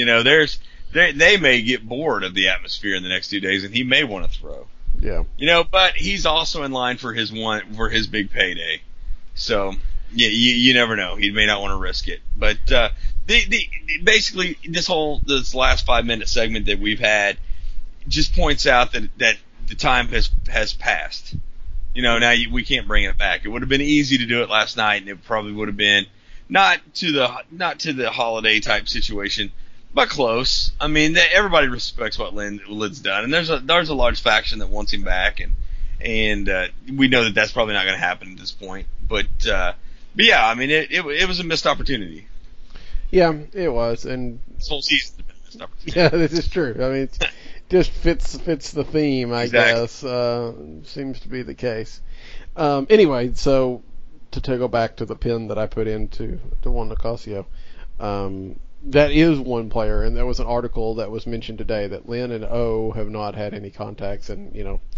They may get bored of the atmosphere in the next 2 days, and he may want to throw. Yeah. But he's also in line for his big payday. So you never know. He may not want to risk it. But basically this last 5-minute segment that we've had just points out that the time has passed. Now we can't bring it back. It would have been easy to do it last night, and it probably would have been not to the holiday type situation, but close. I mean, everybody respects what Lynn's done, and there's a large faction that wants him back, and we know that that's probably not going to happen at this point. But yeah, I mean, it was a missed opportunity. Yeah, it was, and this whole season's been a missed opportunity. Yeah, this is true. I mean, it's just fits the theme, I guess. Seems to be the case. Anyway, so to go back to the pin that I put into Juan Nicasio, that is one player, and there was an article that was mentioned today that Lynn and O have not had any contacts, and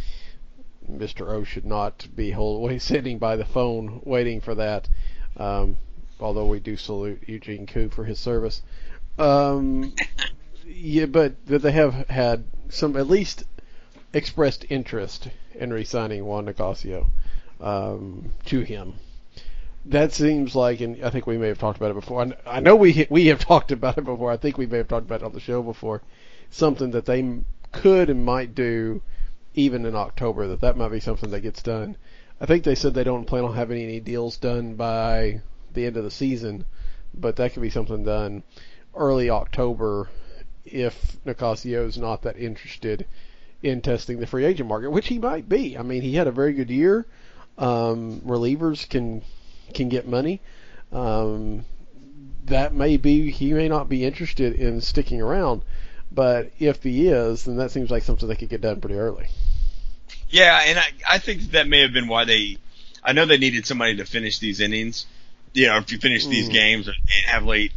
Mr. O should not be sitting by the phone waiting for that. Although we do salute Eugene Koo for his service. Yeah, but that they have had some at least expressed interest in re-signing Juan Nicasio to him. That seems like, and I think we may have talked about it before. I know we have talked about it before. I think we may have talked about it on the show before. Something that they could and might do even in October, that might be something that gets done. I think they said they don't plan on having any deals done by the end of the season, but that could be something done early October if Nicasio's not that interested in testing the free agent market, which he might be. I mean, he had a very good year. Relievers can get money. That may be, he may not be interested in sticking around, but if he is, then that seems like something that could get done pretty early. Yeah, and I think that may have been why I know they needed somebody to finish these innings. You know, if you finish these games and have late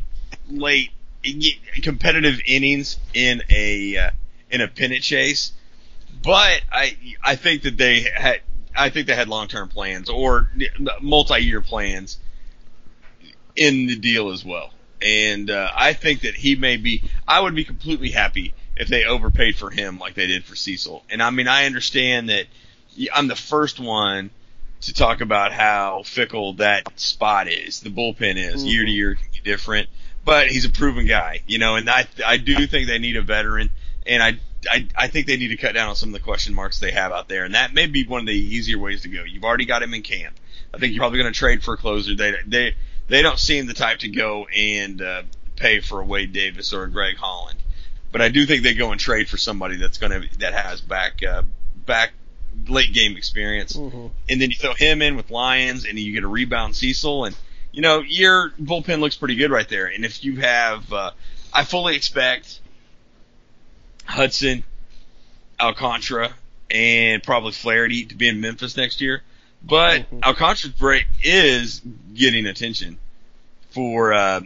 competitive innings in a pennant chase. But I think that they had long-term plans or multi-year plans in the deal as well. And I think that I would be completely happy if they overpaid for him like they did for Cecil. And I mean, I understand that I'm the first one to talk about how fickle that spot is, the bullpen is. Year to year can be different, but he's a proven guy, you know, and I do think they need a veteran, and I think they need to cut down on some of the question marks they have out there, and that may be one of the easier ways to go. You've already got him in camp. I think you're probably going to trade for a closer. They don't seem the type to go and pay for a Wade Davis or a Greg Holland, but I do think they go and trade for somebody that has back late game experience, and then you throw him in with Lyons, and you get a rebound Cecil, and you know your bullpen looks pretty good right there. And if you have, I fully expect Hudson, Alcantara, and probably Flaherty to be in Memphis next year. But Alcantara's break is getting attention for a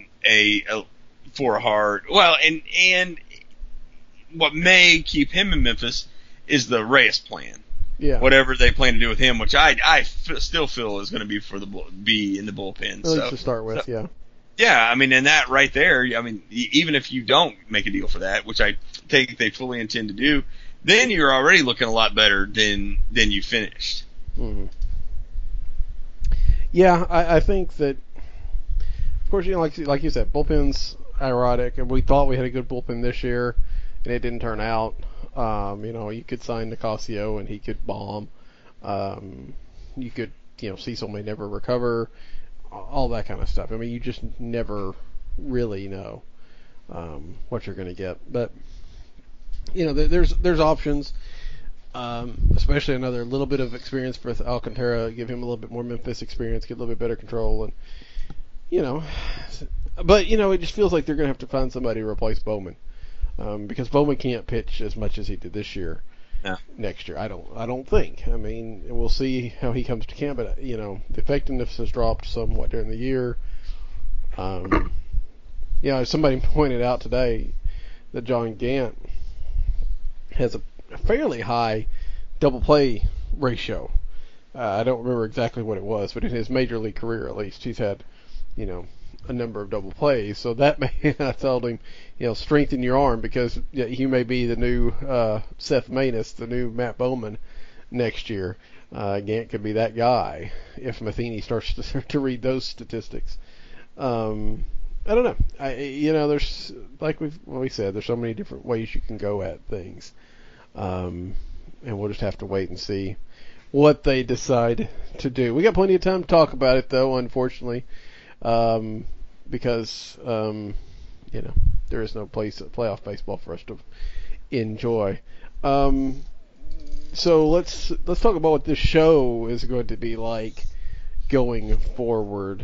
hard and what may keep him in Memphis is the Reyes plan. Yeah. Whatever they plan to do with him, which I still feel is going to be in the bullpen. At least to start with, yeah. Yeah, I mean, and that right there, I mean, even if you don't make a deal for that, which I think they fully intend to do, then you're already looking a lot better than you finished. Mm-hmm. Yeah, I think that, of course, you know, like you said, bullpen's ironic, and we thought we had a good bullpen this year, and it didn't turn out. You know, you could sign Nicasio and he could bomb. You could, you know, Cecil may never recover. All that kind of stuff. I mean, you just never really know what you're going to get. But you know, there's options. Especially another little bit of experience for Alcantara, give him a little bit more Memphis experience, get a little bit better control, and you know. But you know, it just feels like they're going to have to find somebody to replace Bowman. Because Bowman can't pitch as much as he did this year. No. Next year, I don't think. I mean, we'll see how he comes to camp, but you know, the effectiveness has dropped somewhat during the year. Yeah, somebody pointed out today that John Gant has a fairly high double play ratio. I don't remember exactly what it was, but in his major league career, at least, he's had, you know, a number of double plays. So that may have told him, you know, strengthen your arm, because you may be the new Seth Maness, the new Matt Bowman next year. Gant could be that guy if Matheny starts to read those statistics. I don't know. You know, there's, like we said, there's so many different ways you can go at things. And we'll just have to wait and see what they decide to do. We got plenty of time to talk about it, though, unfortunately, because you know, there is no playoff baseball for us to enjoy. So let's talk about what this show is going to be like going forward.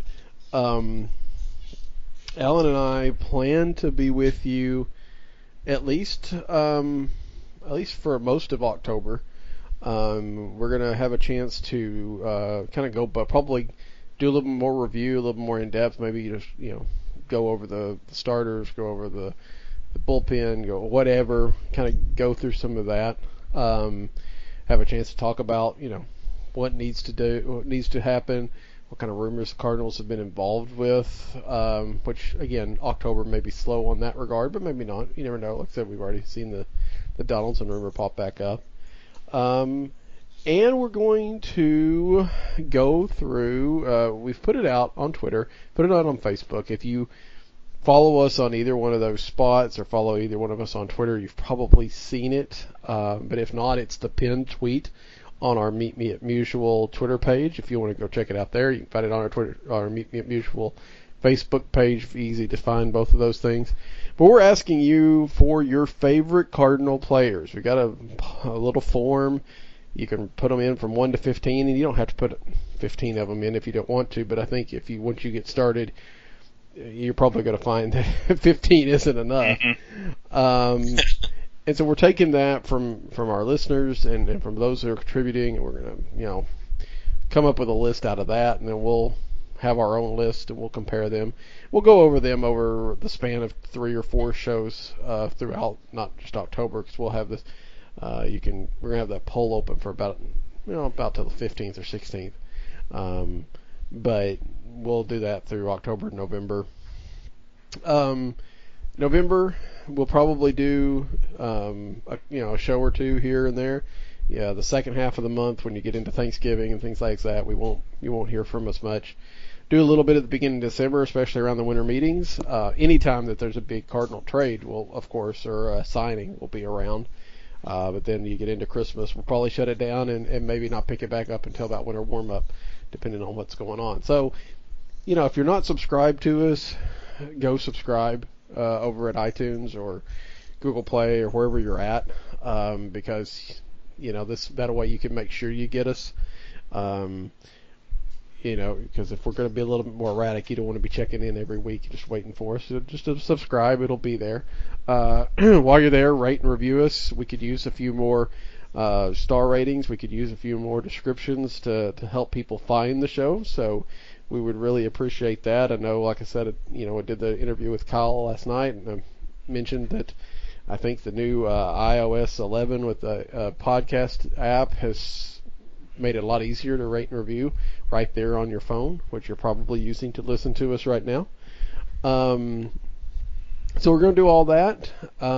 Alan and I plan to be with you at least for most of October. We're going to have a chance to kind of go, but probably do a little more review, a little more in depth. Maybe just, you know, go over the starters, go over the bullpen, go whatever. Kind of go through some of that. Have a chance to talk about, you know, what needs to happen, what kind of rumors the Cardinals have been involved with. Which again, October may be slow on that regard, but maybe not. You never know. Like I said, we've already seen the Donaldson rumor pop back up. And we're going to go through, we've put it out on Twitter, put it out on Facebook. If you follow us on either one of those spots or follow either one of us on Twitter, you've probably seen it. But if not, it's the pinned tweet on our Meet Me at Mutual Twitter page. If you want to go check it out there, you can find it on our Meet Me at Mutual Facebook page. Easy to find both of those things. But we're asking you for your favorite Cardinal players. We got a little form. You can put them in from 1 to 15, and you don't have to put 15 of them in if you don't want to. But I think once you get started, you're probably going to find that 15 isn't enough. And so we're taking that from our listeners and from those that are contributing, and we're going to, come up with a list out of that, and then we'll have our own list and we'll compare them. We'll go over them over the span of 3 or 4 shows throughout, not just October, because we'll have this. We're going to have that poll open for about till the 15th or 16th. But we'll do that through October and November. November, we'll probably do a show or two here and there. Yeah, the second half of the month when you get into Thanksgiving and things like that, you won't hear from us much. Do a little bit at the beginning of December, especially around the winter meetings. Anytime that there's a big Cardinal trade, or a signing, will be around. But then you get into Christmas, we'll probably shut it down and maybe not pick it back up until about winter warm-up, depending on what's going on. So, if you're not subscribed to us, go subscribe over at iTunes or Google Play or wherever you're at, because that way you can make sure you get us. Because if we're going to be a little bit more erratic, you don't want to be checking in every week just waiting for us. So just to subscribe, it'll be there. While you're there, rate and review us. We could use a few more star ratings. We could use a few more descriptions to help people find the show. So we would really appreciate that. I know, like I said, I did the interview with Kyle last night, and I mentioned that I think the new iOS 11 with the podcast app has made it a lot easier to rate and review right there on your phone, which you're probably using to listen to us right now. So we're going to do all that.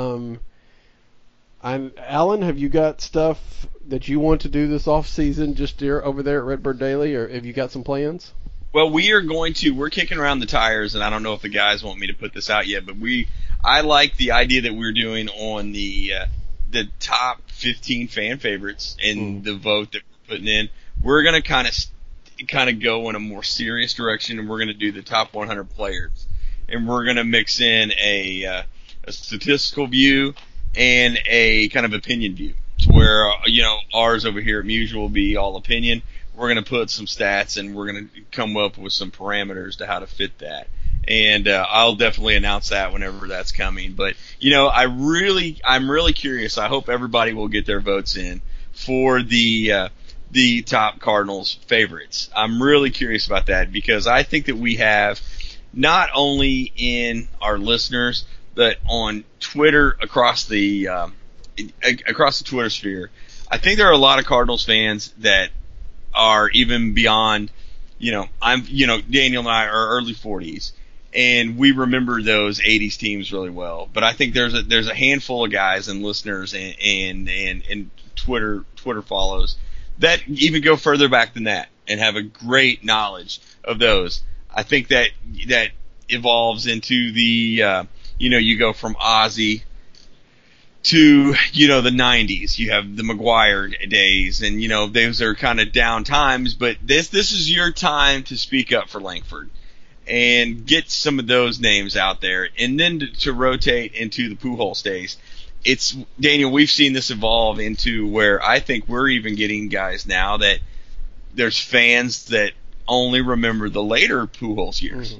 Alan, have you got stuff that you want to do this off season just over there at Redbird Daily, or have you got some plans? Well, we're kicking around the tires, and I don't know if the guys want me to put this out yet, but I like the idea that we're doing on the top 15 fan favorites and the vote that we're putting in. We're going to kind of go in a more serious direction, and we're going to do the top 100 players, and we're going to mix in a statistical view and a kind of opinion view, to where ours over here at Mutual will be all opinion. We're going to put some stats, and we're going to come up with some parameters to how to fit that. And I'll definitely announce that whenever that's coming. But I'm really curious. I hope everybody will get their votes in for the top Cardinals favorites. I'm really curious about that, because I think that we have, not only in our listeners, but on Twitter across the Twitter sphere, I think there are a lot of Cardinals fans that are even beyond, Daniel and I are early 40s, and we remember those 80s teams really well. But I think there's a handful of guys and listeners and Twitter follows that even go further back than that and have a great knowledge of those. I think that evolves into the, you go from Ozzie to, the 90s. You have the McGuire days, and, those are kind of down times, but this is your time to speak up for Langford and get some of those names out there, and then to rotate into the Pujols days. It's, Daniel, we've seen this evolve into where I think we're even getting guys now that there's fans that only remember the later Pujols years,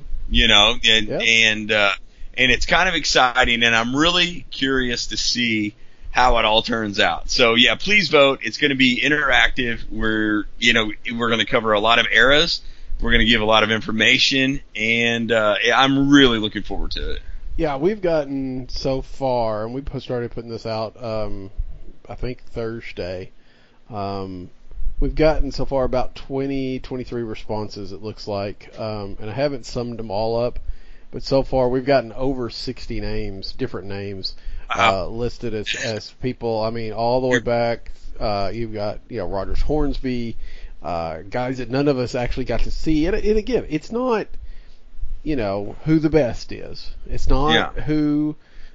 and it's kind of exciting, and I'm really curious to see how it all turns out. So yeah, please vote. It's going to be interactive. We're going to cover a lot of eras. We're going to give a lot of information, and I'm really looking forward to it. Yeah, we've gotten so far, and we started putting this out, I think Thursday. We've gotten so far about 23 responses, it looks like, and I haven't summed them all up, but so far we've gotten over 60 names, different names, listed as people. I mean, all the way back. You've got Rogers Hornsby, guys that none of us actually got to see. And again, it's not who the best is. It's not who,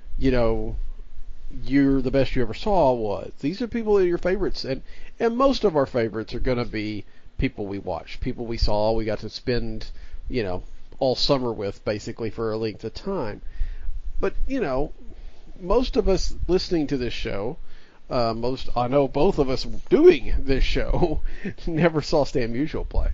you're the best you ever saw was. These are people that are your favorites, and most of our favorites are going to be people we watched, people we saw, we got to spend, all summer with, basically, for a length of time. But, most of us listening to this show, I know both of us doing this show, never saw Stan Musial play.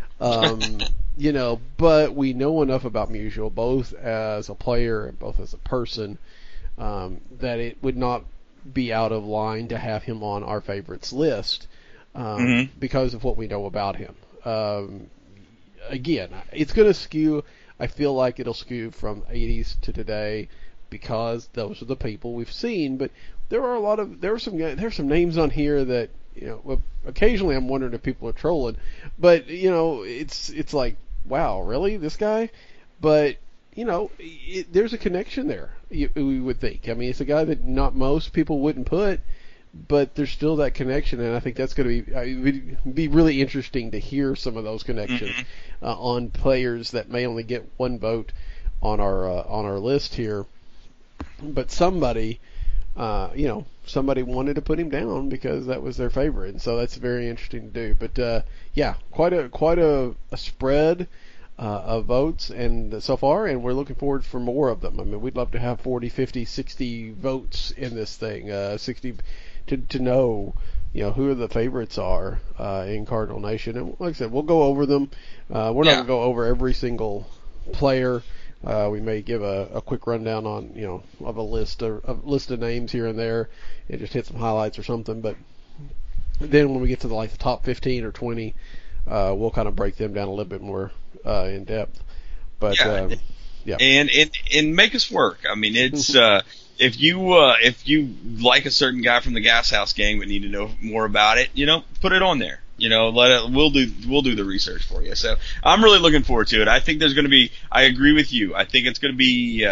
But we know enough about Musial, both as a player and both as a person, that it would not be out of line to have him on our favorites list, because of what we know about him. Again, it's going to skew. I feel like it'll skew from 80s to today because those are the people we've seen. But there's some names on here that, occasionally I'm wondering if people are trolling. But, it's like, wow, really? This guy? But, there's a connection there, we would think. I mean, it's a guy that not most people wouldn't put, but there's still that connection, and I think that's going to be really interesting to hear some of those connections on players that may only get one vote on our list here. But somebody wanted to put him down because that was their favorite, and so that's very interesting to do. But quite a spread of votes and so far, and we're looking forward for more of them. I mean, we'd love to have 40, 50, 60 votes in this thing, 60 to know, who the favorites are in Cardinal Nation. And like I said, we'll go over them. We're not going to go over every single player. We may give a quick rundown on, of a list of names here and there, and just hit some highlights or something. But then when we get to the top 15 or 20, we'll kind of break them down a little bit more in depth. But and make us work. I mean, it's if you like a certain guy from the Gas House gang but need to know more about it, put it on there. We'll do the research for you. So I'm really looking forward to it. I think there's going to be. I agree with you. I think it's going to be.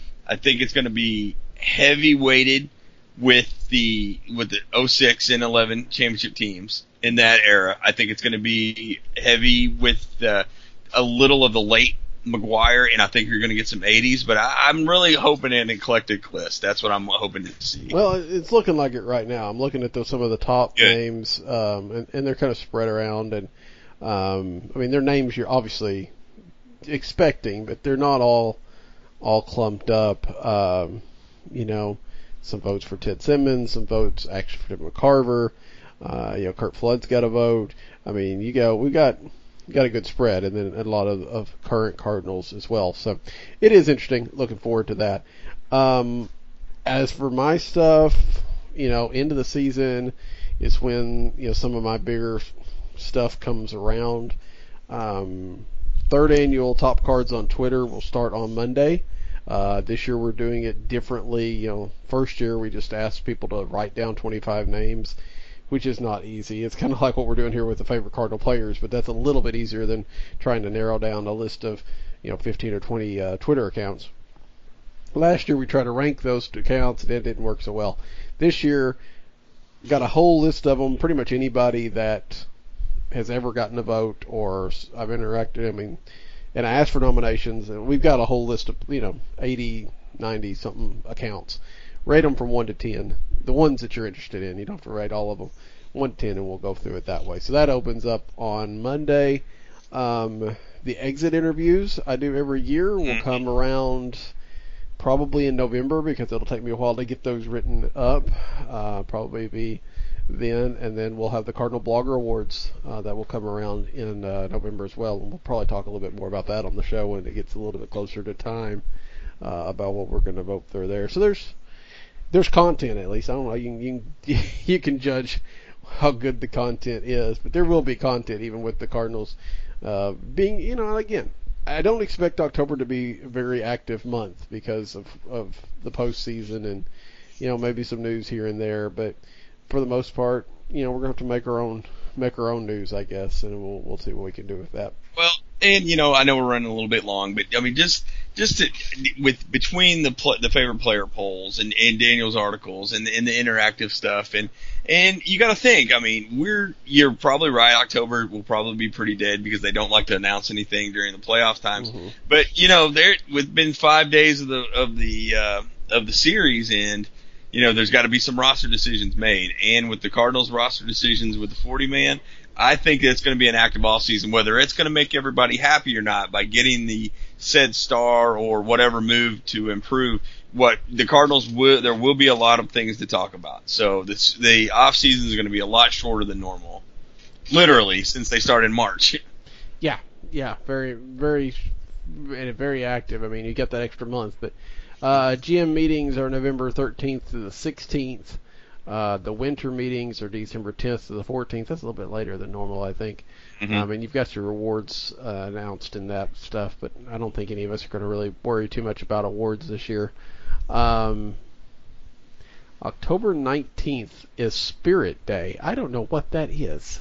Heavy weighted with the 06 and 11 championship teams in that era. I think it's going to be heavy with a little of the late McGuire, and I think you're going to get some 80s. But I'm really hoping an eclectic list. That's what I'm hoping to see. Well, it's looking like it right now. I'm looking at some of the top names, and they're kind of spread around. And they're names you're obviously expecting, but they're not all clumped up. Some votes for Ted Simmons, some votes actually for Tim McCarver. Curt Flood's got a vote. I mean, we got a good spread, and then a lot of current Cardinals as well. So it is interesting. Looking forward to that. As for my stuff, end of the season is when some of my bigger stuff comes around. Third annual Top Cards on Twitter will start on Monday. This year we're doing it differently. First year we just asked people to write down 25 names, which is not easy. It's kind of like what we're doing here with the favorite Cardinal players, but that's a little bit easier than trying to narrow down a list of 15 or 20 Twitter accounts. Last year we tried to rank those accounts, and it didn't work so well. This year, got a whole list of them, pretty much anybody that has ever gotten a vote or I've interacted. And I asked for nominations, and we've got a whole list of 80, 90 something accounts. Rate them from 1 to 10. The ones that you're interested in. You don't have to rate all of them. 1 to 10, and we'll go through it that way. So that opens up on Monday. The exit interviews I do every year will come around probably in November, because it'll take me a while to get those written up. Probably be then, and then we'll have the Cardinal Blogger Awards that will come around in November as well, and we'll probably talk a little bit more about that on the show when it gets a little bit closer to time about what we're going to vote through there. So there's content, at least. I don't know. You can judge how good the content is, but there will be content even with the Cardinals being. Again, I don't expect October to be a very active month because of the postseason and maybe some news here and there, but for the most part, we're going to have to make our own news, I guess, and we'll see what we can do with that. Well, and I know we're running a little bit long, but just with between the favorite player polls and Daniel's articles and the interactive stuff and you got to think. I mean, you're probably right. October will probably be pretty dead because they don't like to announce anything during the playoff times. Mm-hmm. But with been 5 days of the series, and there's got to be some roster decisions made. And with the Cardinals roster decisions with the 40-man, I think it's going to be an active offseason, whether it's going to make everybody happy or not by getting the said star or whatever move to improve. What the Cardinals there will be a lot of things to talk about. So the off season is going to be a lot shorter than normal, literally, since they start in March. Yeah, very, very, very active. I mean, you get that extra month, but GM meetings are November 13th to the 16th. The winter meetings are December 10th to the 14th. That's a little bit later than normal, I think. Mm-hmm. And you've got your rewards announced and that stuff, but I don't think any of us are going to really worry too much about awards this year. October 19th is Spirit Day. I don't know what that is.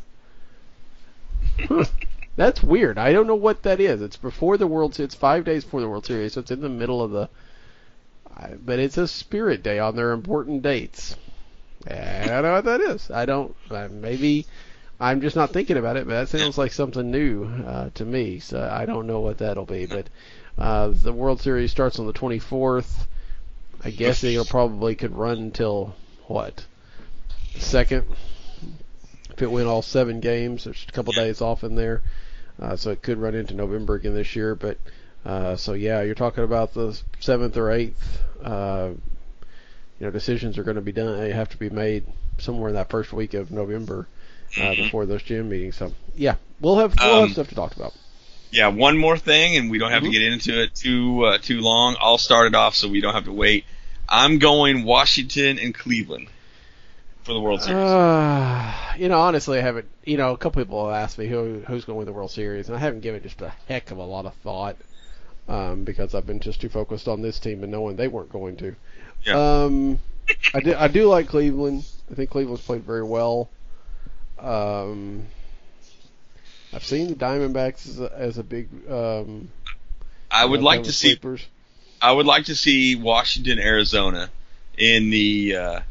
That's weird. I don't know what that is. It's before the World Series. It's 5 days before the World Series, so it's in the middle of the... But it's a Spirit Day on their important dates. I don't know what that is. I don't. Maybe I'm just not thinking about it, but that sounds like something new to me. So I don't know what that'll be. But the World Series starts on the 24th. I guess they probably could run until what? The 2nd. If it went all 7 games, there's a couple days off in there, so it could run into November again this year. But so yeah, you're talking about the 7th or 8th. Decisions are going to be done. They have to be made somewhere in that first week of November before those GM meetings. So yeah, we'll have stuff to talk about. Yeah, one more thing, and we don't have to get into it too long. I'll start it off so we don't have to wait. I'm going Washington and Cleveland for the World Series. Honestly, I haven't. A couple people have asked me who's going to win the World Series, and I haven't given just a heck of a lot of thought because I've been just too focused on this team and knowing they weren't going to. Yeah. I do like Cleveland. I think Cleveland's played very well. I've seen the Diamondbacks as a big. I would like to see Washington, Arizona in the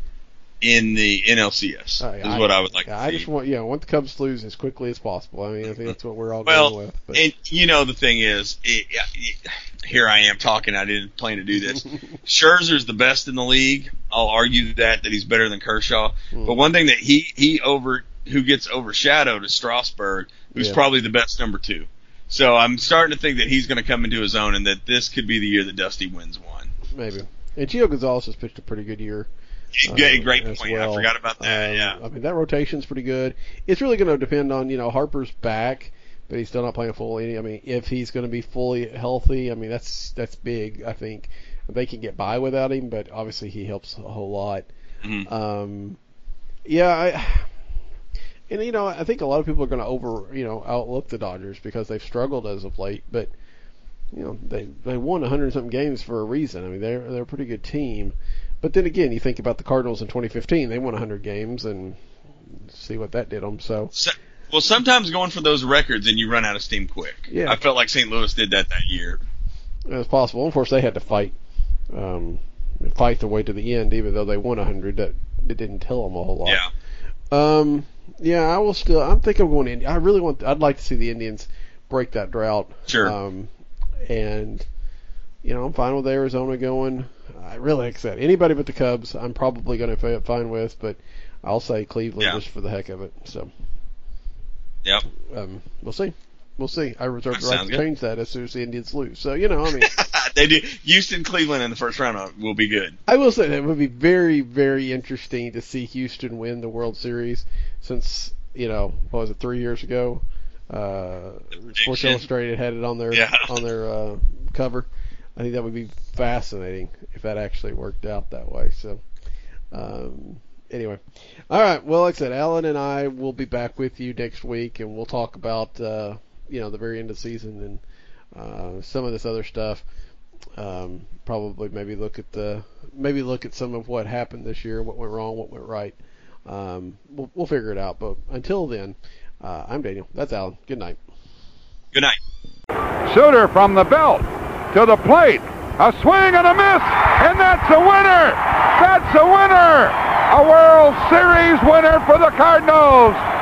NLCS. Is what I would like to see. I just want the Cubs to lose as quickly as possible. I mean, I think that's what we're all going with. But. And the thing is, here I am talking. I didn't plan to do this. Scherzer's the best in the league. I'll argue that he's better than Kershaw. But one thing that who gets overshadowed is Strasburg, who's probably the best number 2. So I'm starting to think that he's going to come into his own, and that this could be the year that Dusty wins one. Maybe. And Gio Gonzalez has pitched a pretty good year. Great point. Well. I forgot about that. Yeah. I mean, that rotation's pretty good. It's really going to depend on, Harper's back, but he's still not playing full inning. I mean, if he's going to be fully healthy, I mean, that's big, I think. They can get by without him, but obviously he helps a whole lot. Mm-hmm. I think a lot of people are going to outlook the Dodgers because they've struggled as of late, but they won 100-something games for a reason. I mean, they're a pretty good team. But then again, you think about the Cardinals in 2015, they won 100 games and see what that did them. So sometimes going for those records and you run out of steam quick. Yeah. I felt like St. Louis did that year. It's possible. Of course, they had to fight the way to the end, even though they won 100. That it didn't tell them a whole lot. Yeah. I will still. I think I'm going to. I'd like to see the Indians break that drought. Sure. And I'm fine with Arizona going. I really, like I said, anybody but the Cubs, I'm probably going to fine with, but I'll say Cleveland just for the heck of it. So. Yep. We'll see. I reserve the right to change that as soon as the Indians lose. So I mean. They do. Houston, Cleveland in the first round will be good. I will say that it would be very, very interesting to see Houston win the World Series since, what was it, 3 years ago? Sports Illustrated had it on their cover. I think that would be fascinating if that actually worked out that way. So, anyway. All right. Well, like I said, Alan and I will be back with you next week, and we'll talk about, the very end of the season and some of this other stuff. Probably maybe look at some of what happened this year, what went wrong, what went right. We'll figure it out. But until then, I'm Daniel. That's Alan. Good night. Good night. Shooter from the belt. to the plate. A swing and a miss, and that's a winner. That's a winner. A World Series winner for the Cardinals.